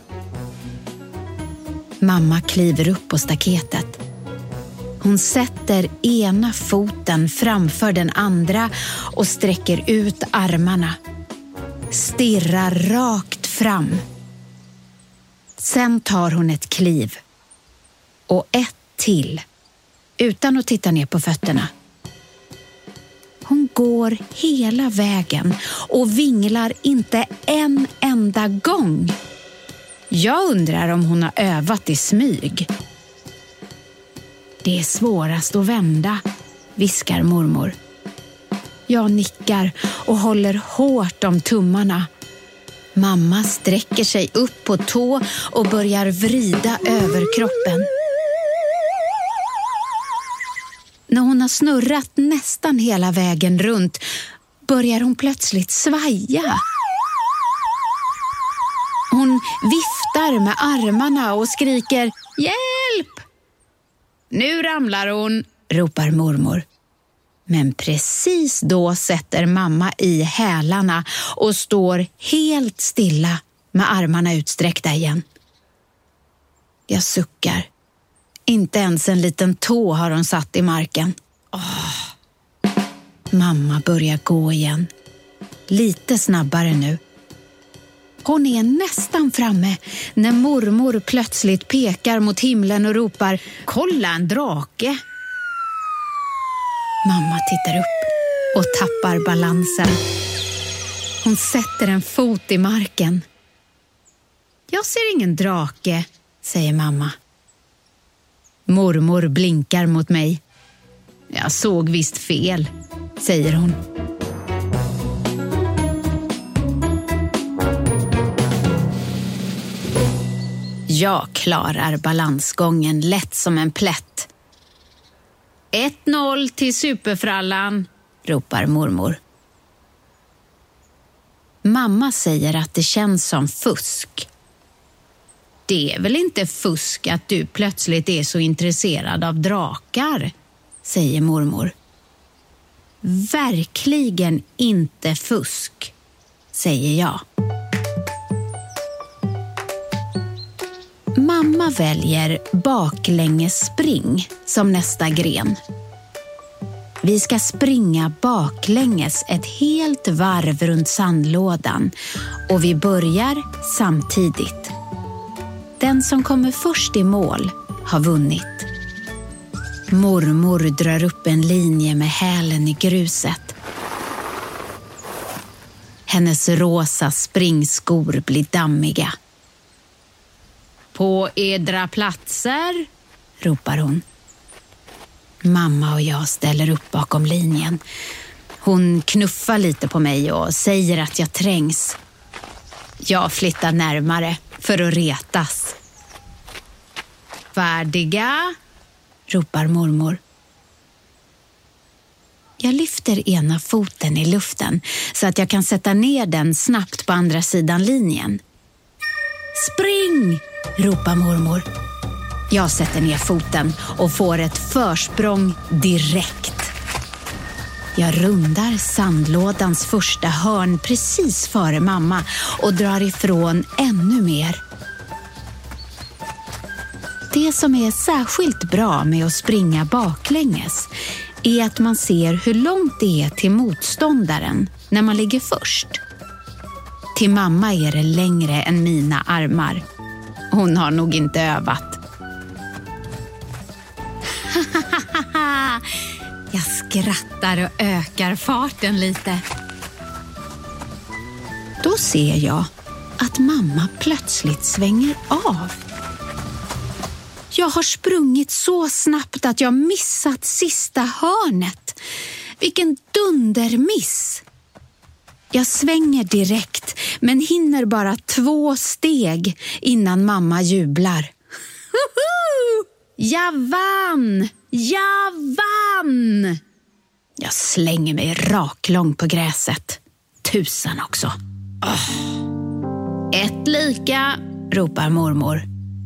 Mamma kliver upp på staketet. Hon sätter ena foten framför den andra och sträcker ut armarna. Stirrar rakt fram. Sen tar hon ett kliv. Och ett till. Utan att titta ner på fötterna. Hon går hela vägen och vinglar inte en enda gång. Jag undrar om hon har övat i smyg. Det är svårast att vända, viskar mormor. Jag nickar och håller hårt om tummarna. Mamma sträcker sig upp på tå och börjar vrida över kroppen. När hon har snurrat nästan hela vägen runt börjar hon plötsligt svaja. Hon viftar med armarna och skriker "Hjälp!" Nu ramlar hon, ropar mormor. Men precis då sätter mamma i hälarna och står helt stilla med armarna utsträckta igen. Jag suckar. Inte ens en liten tå har hon satt i marken. Åh. Mamma börjar gå igen. Lite snabbare nu. Hon är nästan framme när mormor plötsligt pekar mot himlen och ropar: kolla en drake! Mamma tittar upp och tappar balansen. Hon sätter en fot i marken. Jag ser ingen drake, säger mamma. Mormor blinkar mot mig. Jag såg visst fel, säger hon. Jag klarar balansgången lätt som en plätt. ett noll till superfrallan, ropar mormor. Mamma säger att det känns som fusk. Det är väl inte fusk att du plötsligt är så intresserad av drakar, säger mormor. Verkligen inte fusk, säger jag. Mamma väljer baklängesspring som nästa gren. Vi ska springa baklänges ett helt varv runt sandlådan och vi börjar samtidigt. Den som kommer först i mål har vunnit. Mormor drar upp en linje med hälen i gruset. Hennes rosa springskor blir dammiga. På edra platser, ropar hon. Mamma och jag ställer upp bakom linjen. Hon knuffar lite på mig och säger att jag trängs. Jag flyttar närmare för att retas. Färdiga, ropar mormor. Jag lyfter ena foten i luften så att jag kan sätta ner den snabbt på andra sidan linjen. Spring, ropar mormor. Jag sätter ner foten och får ett försprång direkt. Jag rundar sandlådans första hörn precis före mamma och drar ifrån ännu mer. Det som är särskilt bra med att springa baklänges är att man ser hur långt det är till motståndaren när man ligger först. Till mamma är det längre än mina armar. Hon har nog inte övat. Jag skrattar och ökar farten lite. Då ser jag att mamma plötsligt svänger av. Jag har sprungit så snabbt att jag missat sista hörnet. Vilken dundermiss! Jag svänger direkt men hinner bara två steg innan mamma jublar. Jag vann! Jag vann! Jag slänger mig raklång på gräset. Tusan också. Oh. Ett lika, ropar mormor.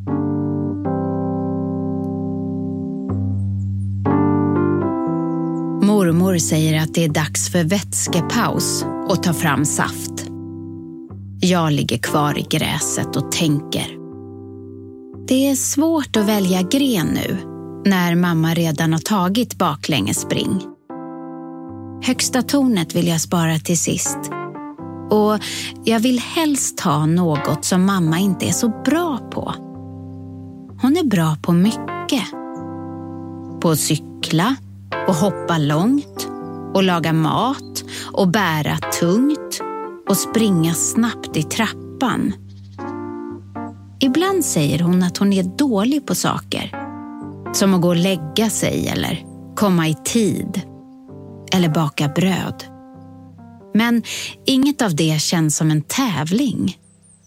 Mormor säger att det är dags för vätskepaus och ta fram saft. Jag ligger kvar i gräset och tänker. Det är svårt att välja gren nu när mamma redan har tagit baklängesspring. Högsta tornet vill jag spara till sist. Och jag vill helst ha något som mamma inte är så bra på. Hon är bra på mycket. På att cykla och hoppa långt och laga mat och bära tungt och springa snabbt i trappan. Ibland säger hon att hon är dålig på saker. Som att gå och lägga sig eller komma i tid. Eller baka bröd. Men inget av det känns som en tävling.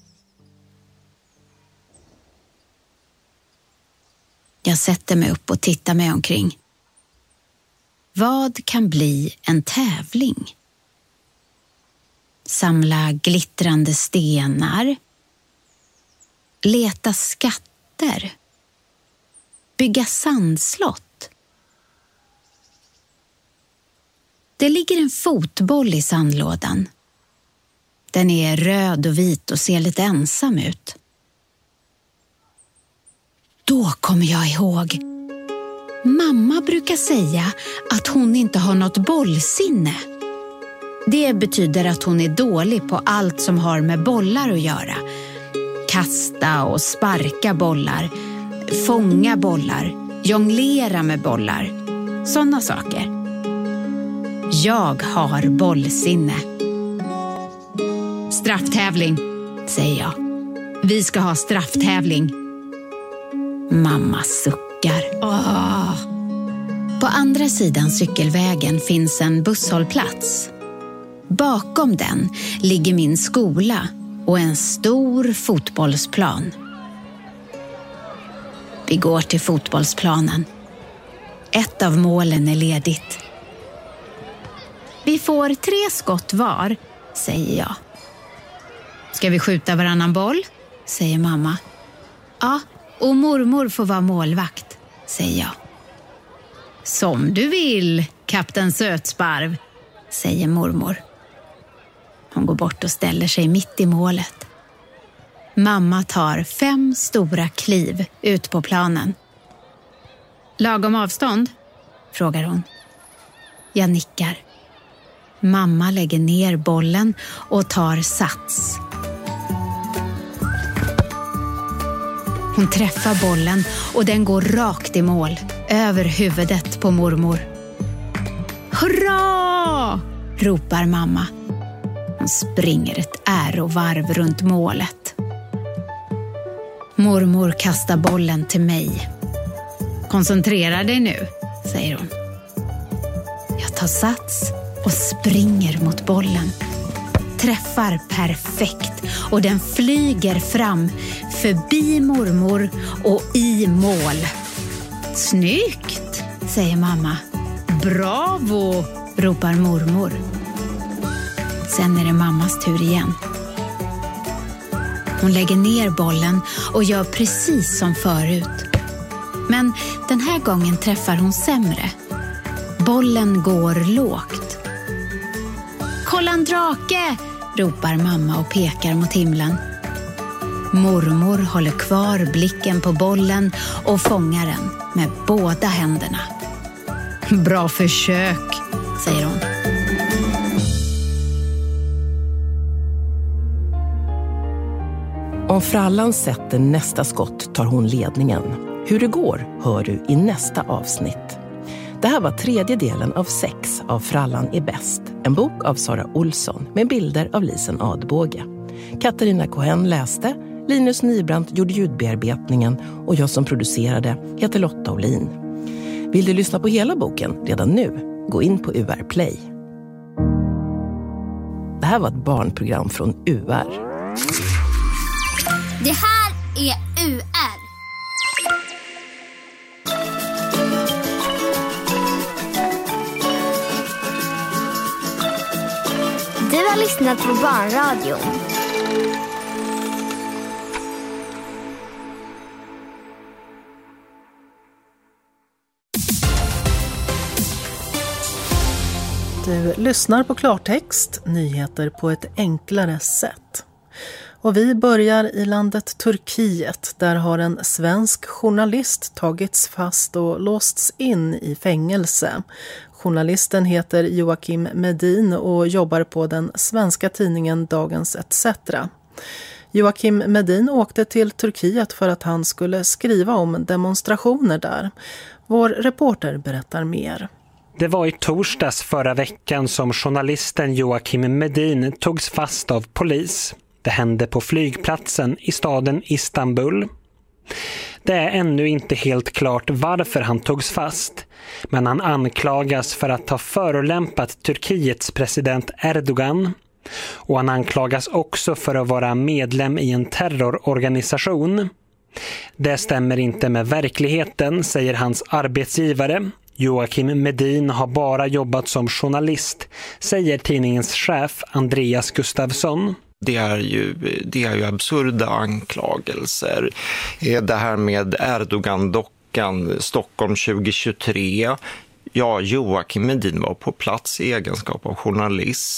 Jag sätter mig upp och tittar mig omkring. Vad kan bli en tävling? Samla glittrande stenar. Leta skatter. Bygga sandslott. Det ligger en fotboll i sandlådan. Den är röd och vit och ser lite ensam ut. Då kommer jag ihåg. Mamma brukar säga att hon inte har något bollsinne. Det betyder att hon är dålig på allt som har med bollar att göra. Kasta och sparka bollar, fånga bollar, jonglera med bollar. Sådana saker. Jag har bollsinne. Strafftävling, säger jag. Vi ska ha strafftävling. Mamma suckar. Åh. På andra sidan cykelvägen finns en busshållplats. Bakom den ligger min skola och en stor fotbollsplan. Vi går till fotbollsplanen. Ett av målen är ledigt. Vi får tre skott var, säger jag. Ska vi skjuta varannan boll? Säger mamma. Ja, och mormor får vara målvakt, säger jag. Som du vill, kapten Sötsparv, säger mormor. Hon går bort och ställer sig mitt i målet. Mamma tar fem stora kliv ut på planen. Lagom avstånd? Frågar hon. Jag nickar. Mamma lägger ner bollen och tar sats. Hon träffar bollen och den går rakt i mål, över huvudet på mormor. Hurra! Ropar mamma. Hon springer ett ärovarv runt målet. Mormor kastar bollen till mig. Koncentrera dig nu, säger hon. Jag tar sats och springer mot bollen. Träffar perfekt och den flyger fram förbi mormor och i mål. Snyggt, säger mamma. Bravo, ropar mormor. Sen är det mammas tur igen. Hon lägger ner bollen och gör precis som förut. Men den här gången träffar hon sämre. Bollen går lågt. Kolla en drake, ropar mamma och pekar mot himlen. Mormor håller kvar blicken på bollen och fångar den med båda händerna. Bra försök, säger hon. Om Frallan sätter nästa skott tar hon ledningen. Hur det går hör du i nästa avsnitt. Det här var tredje delen av sex av Frallan är bäst. En bok av Sara Olsson med bilder av Lisen Adbåge. Katarina Cohen läste, Linus Nybrandt gjorde ljudbearbetningen och jag som producerade heter Lotta Olin. Vill du lyssna på hela boken redan nu? Gå in på U R Play. Det här var ett barnprogram från U R. Det här är U R. Du har lyssnat på Barnradion. Du lyssnar på klartext, nyheter på ett enklare sätt. Och vi börjar i landet Turkiet. Där har en svensk journalist tagits fast och låsts in i fängelse. Journalisten heter Joakim Medin och jobbar på den svenska tidningen Dagens et cetera. Joakim Medin åkte till Turkiet för att han skulle skriva om demonstrationer där. Vår reporter berättar mer. Det var i torsdags förra veckan som journalisten Joakim Medin togs fast av polis. Det hände på flygplatsen i staden Istanbul. Det är ännu inte helt klart varför han togs fast, men han anklagas för att ha förolämpat Turkiets president Erdogan. Och han anklagas också för att vara medlem i en terrororganisation. Det stämmer inte med verkligheten, säger hans arbetsgivare. Joakim Medin har bara jobbat som journalist, säger tidningens chef Andreas Gustafsson. Det är ju, det är ju absurda anklagelser. Det här med Erdogan-dockan Stockholm tjugohundratjugotre. Ja, Joakim Medin var på plats i egenskap av journalist.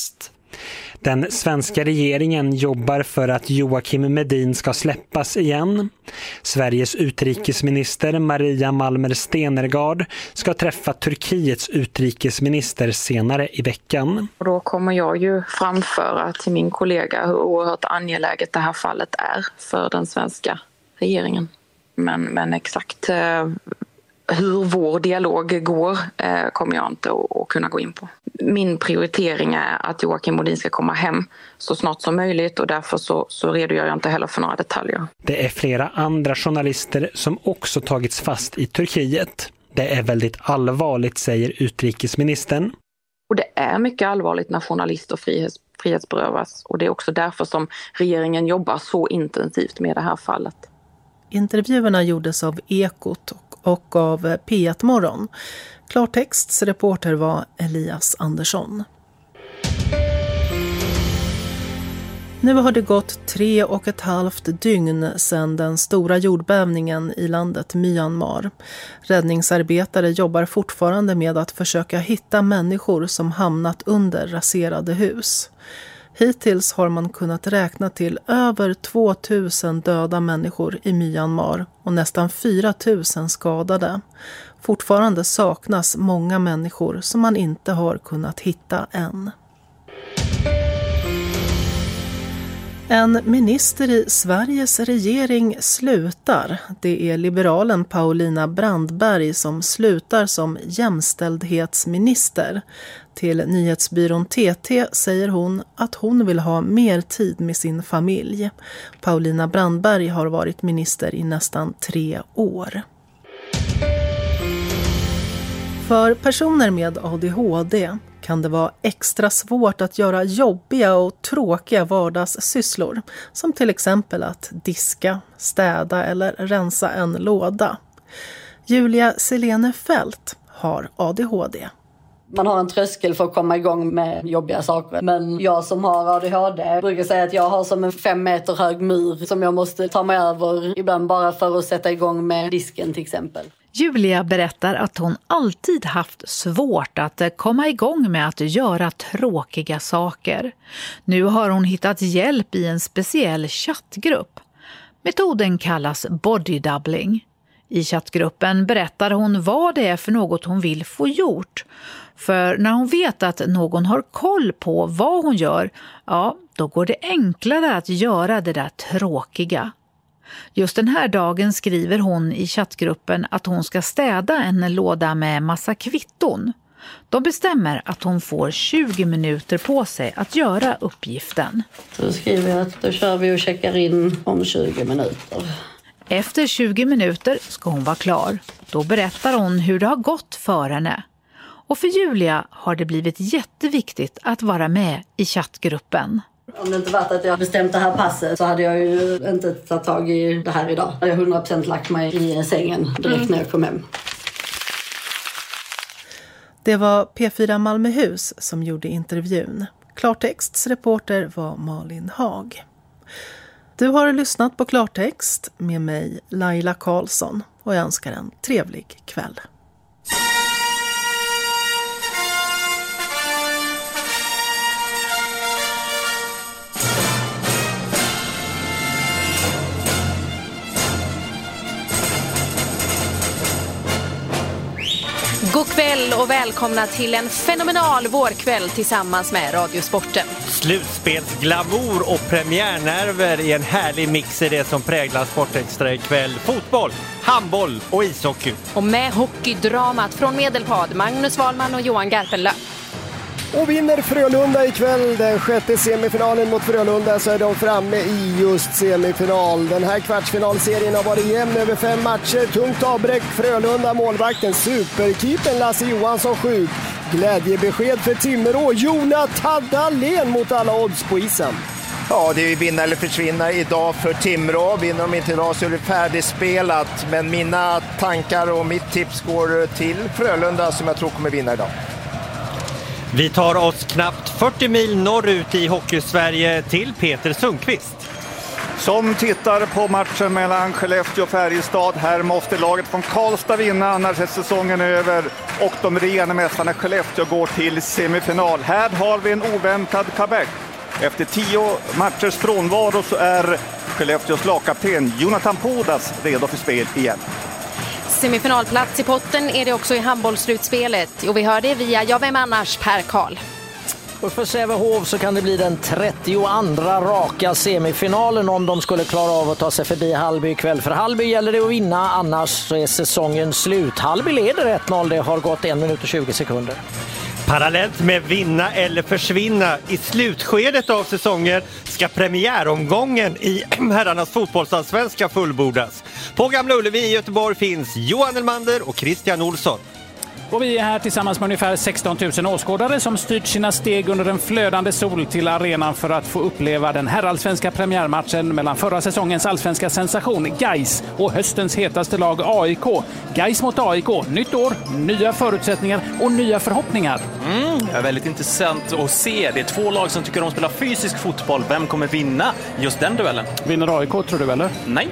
Den svenska regeringen jobbar för att Joakim Medin ska släppas igen. Sveriges utrikesminister Maria Malmer Stenergard ska träffa Turkiets utrikesminister senare i veckan. Och då kommer jag ju framföra till min kollega hur oerhört angeläget det här fallet är för den svenska regeringen. Men, men exakt eh, hur vår dialog går eh, kommer jag inte att, att kunna gå in på. Min prioritering är att Joakim Modin ska komma hem så snart som möjligt och därför så, så redogör jag inte heller för några detaljer. Det är flera andra journalister som också tagits fast i Turkiet. Det är väldigt allvarligt, säger utrikesministern. Och det är mycket allvarligt när journalister frihets, frihetsberövas och det är också därför som regeringen jobbar så intensivt med det här fallet. Intervjuerna gjordes av Ekot och, och av P ett Morgon. Klartexts reporter var Elias Andersson. Nu har det gått tre och ett halvt dygn sedan den stora jordbävningen i landet Myanmar. Räddningsarbetare jobbar fortfarande med att försöka hitta människor som hamnat under raserade hus. Hittills har man kunnat räkna till över tvåtusen döda människor i Myanmar och nästan fyra tusen skadade. Fortfarande saknas många människor som man inte har kunnat hitta än. En minister i Sveriges regering slutar. Det är liberalen Paulina Brandberg som slutar som jämställdhetsminister. Till nyhetsbyrån T T säger hon att hon vill ha mer tid med sin familj. Paulina Brandberg har varit minister i nästan tre år. För personer med A D H D kan det vara extra svårt att göra jobbiga och tråkiga vardagssysslor, som till exempel att diska, städa eller rensa en låda. Julia Selene Fält har A D H D. Man har en tröskel för att komma igång med jobbiga saker. Men jag som har A D H D brukar säga att jag har som en fem meter hög mur som jag måste ta mig över ibland bara för att sätta igång med disken till exempel. Julia berättar att hon alltid haft svårt att komma igång med att göra tråkiga saker. Nu har hon hittat hjälp i en speciell chattgrupp. Metoden kallas body doubling. I chattgruppen berättar hon vad det är för något hon vill få gjort. För när hon vet att någon har koll på vad hon gör, ja, då går det enklare att göra det där tråkiga. Just den här dagen skriver hon i chattgruppen att hon ska städa en låda med massa kvitton. De bestämmer att hon får tjugo minuter på sig att göra uppgiften. Så skriver jag att då kör vi och checkar in om tjugo minuter. Efter tjugo minuter ska hon vara klar. Då berättar hon hur det har gått för henne. Och för Julia har det blivit jätteviktigt att vara med i chattgruppen. Om det inte varit att jag bestämt det här passet så hade jag ju inte tagit tag i det här idag. Jag har hundra procent lagt mig i sängen direkt när jag kom hem. Det var P fyra Malmöhus som gjorde intervjun. Klartexts reporter var Malin Hag. Du har lyssnat på Klartext med mig, Laila Karlsson, och jag önskar en trevlig kväll. God kväll och välkomna till en fenomenal vårkväll tillsammans med Radiosporten. Slutspelsglamour och premiärnerver i en härlig mix i det som präglar Sportextra ikväll. Fotboll, handboll och ishockey. Och med hockeydramat från Medelpad, Magnus Wahlman och Johan Garpenlöv. Och vinner Frölunda ikväll den sjätte semifinalen mot Frölunda så är de framme i just semifinal. Den här kvartsfinalserien har varit jämn över fem matcher. Tungt avbräck Frölunda, målvakten superkeepern Lasse Johansson sjuk. Glädjebesked för Timrå, Jonathan Dahlén mot alla odds på isen. Ja, det är vinna eller försvinna idag för Timrå. Vinner de inte idag så är det färdigspelat. Men mina tankar och mitt tips går till Frölunda som jag tror kommer vinna idag. Vi tar oss knappt fyrtio mil norrut i Hockeysverige till Peter Sundqvist. Som tittar på matchen mellan Skellefteå och Färjestad. Här måste laget från Karlstad vinna, annars är säsongen över. Och de regerande mästarna Skellefteå går till semifinal. Här har vi en oväntad comeback. Efter tio matchers frånvaro så är Skellefteås lagkapten Jonathan Podas redo för spel igen. Semifinalplats i potten är det också i handbollsslutspelet. Och vi hör det via Ja, vem annars, Per Karl. Och för Sävehof så kan det bli den trettioandra raka semifinalen om de skulle klara av att ta sig förbi Hallby ikväll. För Hallby gäller det att vinna, annars så är säsongen slut. Hallby leder ett noll, det har gått en minut och tjugo sekunder. Parallellt med vinna eller försvinna, i slutskedet av säsongen ska premiäromgången i herrarnas fotbollsallsvenska fullbordas. På Gamla Ullevi i Göteborg finns Johan Elmander och Christian Olsson. Och vi är här tillsammans med ungefär sexton tusen åskådare som styrt sina steg under en flödande sol till arenan för att få uppleva den herrallsvenska premiärmatchen mellan förra säsongens allsvenska sensation Gais och höstens hetaste lag A I K. Gais mot A I K, nytt år, nya förutsättningar och nya förhoppningar. Mm, det är väldigt intressant att se. Det är två lag som tycker om att spela fysisk fotboll. Vem kommer vinna just den duellen? Vinner A I K, tror du, eller? Nej.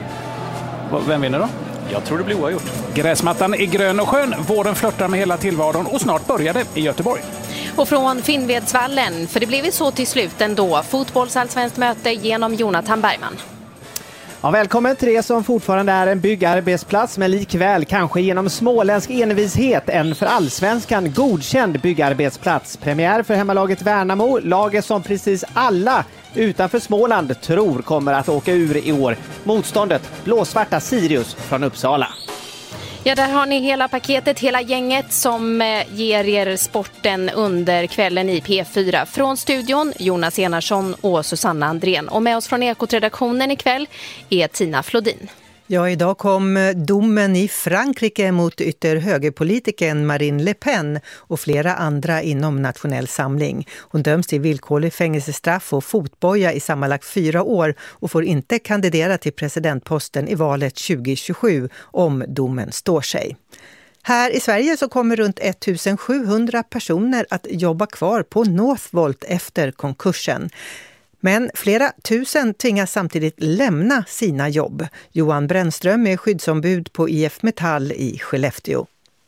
Vem vinner då? Jag tror det blir oavgjort. Gräsmattan är grön och skön. Våren flörtar med hela tillvaron och snart börjar det i Göteborg. Och från Finnvedsvallen, för det blev ju så till slut ändå. Fotbollsallsvenskt möte genom Jonathan Bergman. Ja, välkommen till det som fortfarande är en byggarbetsplats, men likväl kanske genom småländsk envishet en för allsvenskan godkänd byggarbetsplats. Premiär för hemmalaget Värnamo, laget som precis alla utanför Småland tror kommer att åka ur i år. Motståndet blåsvarta Sirius från Uppsala. Ja, där har ni hela paketet, hela gänget som ger er sporten under kvällen i P fyra. Från studion, Jonas Enarsson och Susanna Andrén. Och med oss från Ekotredaktionen ikväll är Tina Flodin. Ja, idag kom domen i Frankrike mot ytterhögerpolitikern Marine Le Pen och flera andra inom Nationell Samling. Hon döms till villkorlig fängelsestraff och fotboja i sammanlagt fyra år och får inte kandidera till presidentposten i valet tjugo tjugosju om domen står sig. Här i Sverige så kommer runt ettusensjuhundra personer att jobba kvar på Northvolt efter konkursen. Men flera tusen tvingas samtidigt lämna sina jobb. Johan Brännström är skyddsombud på I F Metall i Skellefteå.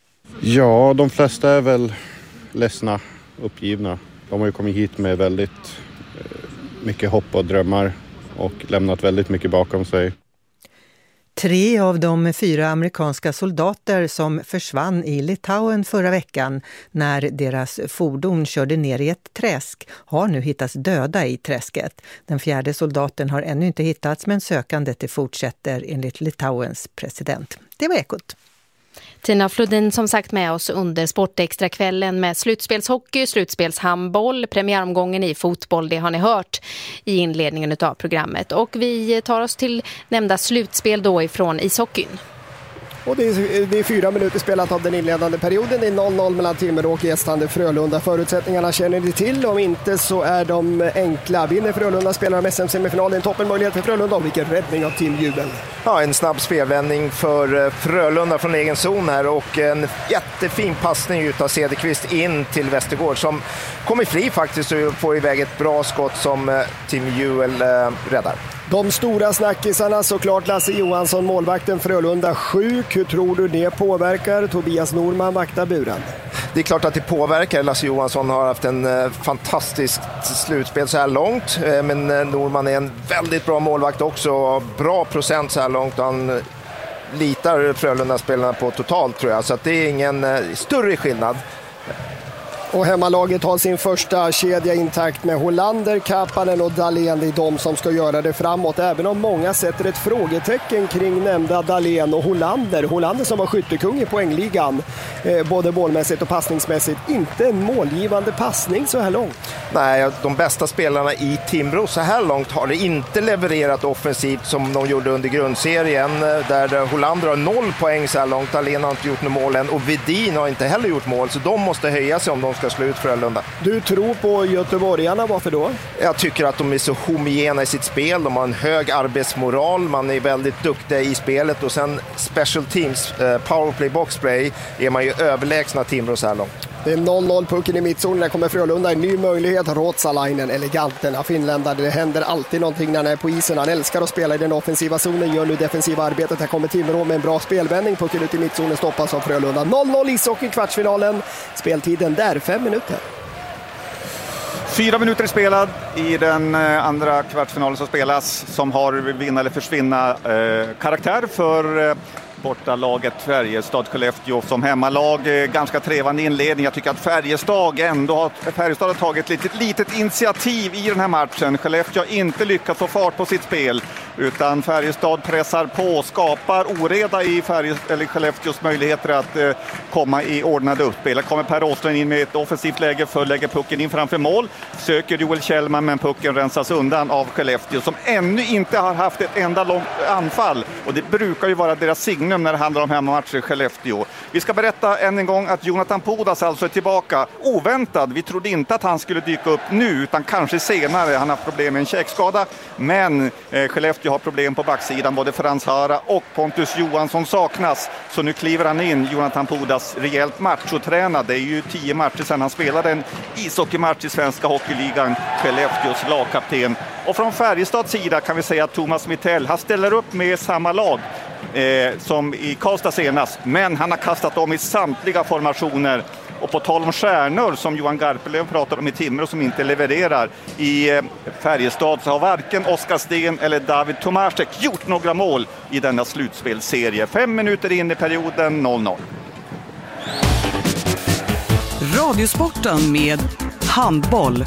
Ja, de flesta är väl ledsna, uppgivna. De har ju kommit hit med väldigt mycket hopp och drömmar och lämnat väldigt mycket bakom sig. Tre av de fyra amerikanska soldater som försvann i Litauen förra veckan när deras fordon körde ner i ett träsk har nu hittats döda i träsket. Den fjärde soldaten har ännu inte hittats, men sökandet fortsätter enligt Litauens president. Det var Ekot. Tina Flodin som sagt med oss under Sportextrakvällen med slutspelshockey, slutspelshandboll, premiäromgången i fotboll, det har ni hört i inledningen av programmet. Och vi tar oss till nämnda slutspel då ifrån ishockeyn. Och det är, det är fyra minuter spelat av den inledande perioden. Det är noll noll mellan Timrå och gästande Frölunda. Förutsättningarna känner ni till. Om inte så är de enkla. Vinner Frölunda spelar om S M-semifinalen. Toppen möjlighet för Frölunda. Och vilken räddning av Tim Jubel. Ja, en snabb spelvändning för Frölunda från egen zon här. Och en jättefin passning utav Cederqvist in till Västergård. Som kommer fri faktiskt och får iväg ett bra skott som Tim Jubel räddar. De stora snackisarna såklart Lasse Johansson, målvakten Frölunda sjuk. Hur tror du det påverkar? Tobias Norman vaktar buren. Det är klart att det påverkar. Lasse Johansson har haft en eh, fantastisk slutspel så här långt. Eh, men eh, Norman är en väldigt bra målvakt också. Bra procent så här långt. Han eh, litar Frölunda-spelarna på totalt tror jag. Så att det är ingen eh, större skillnad. Och hemmalaget har sin första kedja intakt med Hollander, Kapanen och Dahlén. Det är de som ska göra det framåt. Även om många sätter ett frågetecken kring nämnda Dahlén och Hollander. Hollander som var skyttekung i poängligan. Eh, både målmässigt och passningsmässigt. Inte en målgivande passning så här långt. Nej, de bästa spelarna i Timrå så här långt har det inte levererat offensivt som de gjorde under grundserien. Där Hollander har noll poäng så här långt. Dahlén har inte gjort något mål än. Och Vedin har inte heller gjort mål. Så de måste höja sig om de ska slå ut Frölunda. Du tror på göteborgarna, varför då? Jag tycker att de är så homogena i sitt spel. De har en hög arbetsmoral, man är väldigt duktiga i spelet och sen special teams, eh, powerplay, boxplay är man ju överlägsna Timrå så här långt. Det är noll noll, pucken i mittzonen. Där kommer Frölunda en ny möjlighet. Ruotsalainen, eleganten, finländare. Det händer alltid någonting när han är på isen. Han älskar att spela i den offensiva zonen. Gör nu defensiva arbetet. Här kommer Timrå med en bra spelvändning. Pucken ut i mittzonen stoppas av Frölunda. noll noll ishockey i kvartsfinalen. Speltiden där, fem minuter. Fyra minuter spelad i den andra kvartsfinalen som spelas, som har vinna eller försvinna eh, karaktär för eh, bortalaget Färjestad-Skellefteå som hemmalag. Ganska trevande inledning. Jag tycker att Färjestad ändå har, Färjestad har tagit ett litet, litet initiativ i den här matchen. Skellefteå har inte lyckats få fart på sitt spel, utan Färjestad pressar på, skapar oreda i Färjestad, eller Skellefteås möjligheter att eh, komma i ordnade uppspel. Här kommer Per Åslund in med ett offensivt läge, förlägger pucken in framför mål. Söker Joel Kjellman, men pucken rensas undan av Skellefteå som ännu inte har haft ett enda långt anfall. Och det brukar ju vara deras signum när det handlar om hemmamatcher i Skellefteå. Vi ska berätta än en gång att Jonathan Pudas alltså är tillbaka. Oväntad. Vi trodde inte att han skulle dyka upp nu, utan kanske senare. Han har problem med en käkskada. Men eh, Skellefteå har problem på backsidan. Både Frans Hara och Pontus Johansson saknas. Så nu kliver han in, Jonathan Pudas, rejält machotränad. Det är ju tio matcher sedan han spelade en ishockeymatch i Svenska Hockeyligan. Skellefteås lagkapten. Och från Färjestads sida kan vi säga att Thomas Mittell, han ställer upp med samma lag Eh, som i Karlstad senast, men han har kastat om i samtliga formationer. Och på tal om stjärnor som Johan Garpelöv pratar om i Timrå som inte levererar i eh, Färjestad, så har varken Oskar Sten eller David Tomasek gjort några mål i denna slutspelserie. Fem minuter in i perioden, noll noll. Radiosporten med handboll.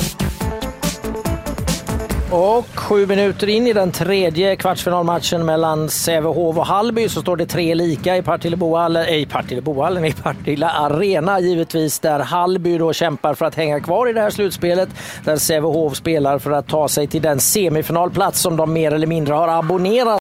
Och sju minuter in i den tredje kvartsfinalmatchen mellan Sävehof och Hallby så står det tre lika i Partillebohallen, i Partillebohallen, i Partille Arena givetvis, där Hallby då kämpar för att hänga kvar i det här slutspelet, där Sävehof spelar för att ta sig till den semifinalplats som de mer eller mindre har abonnerat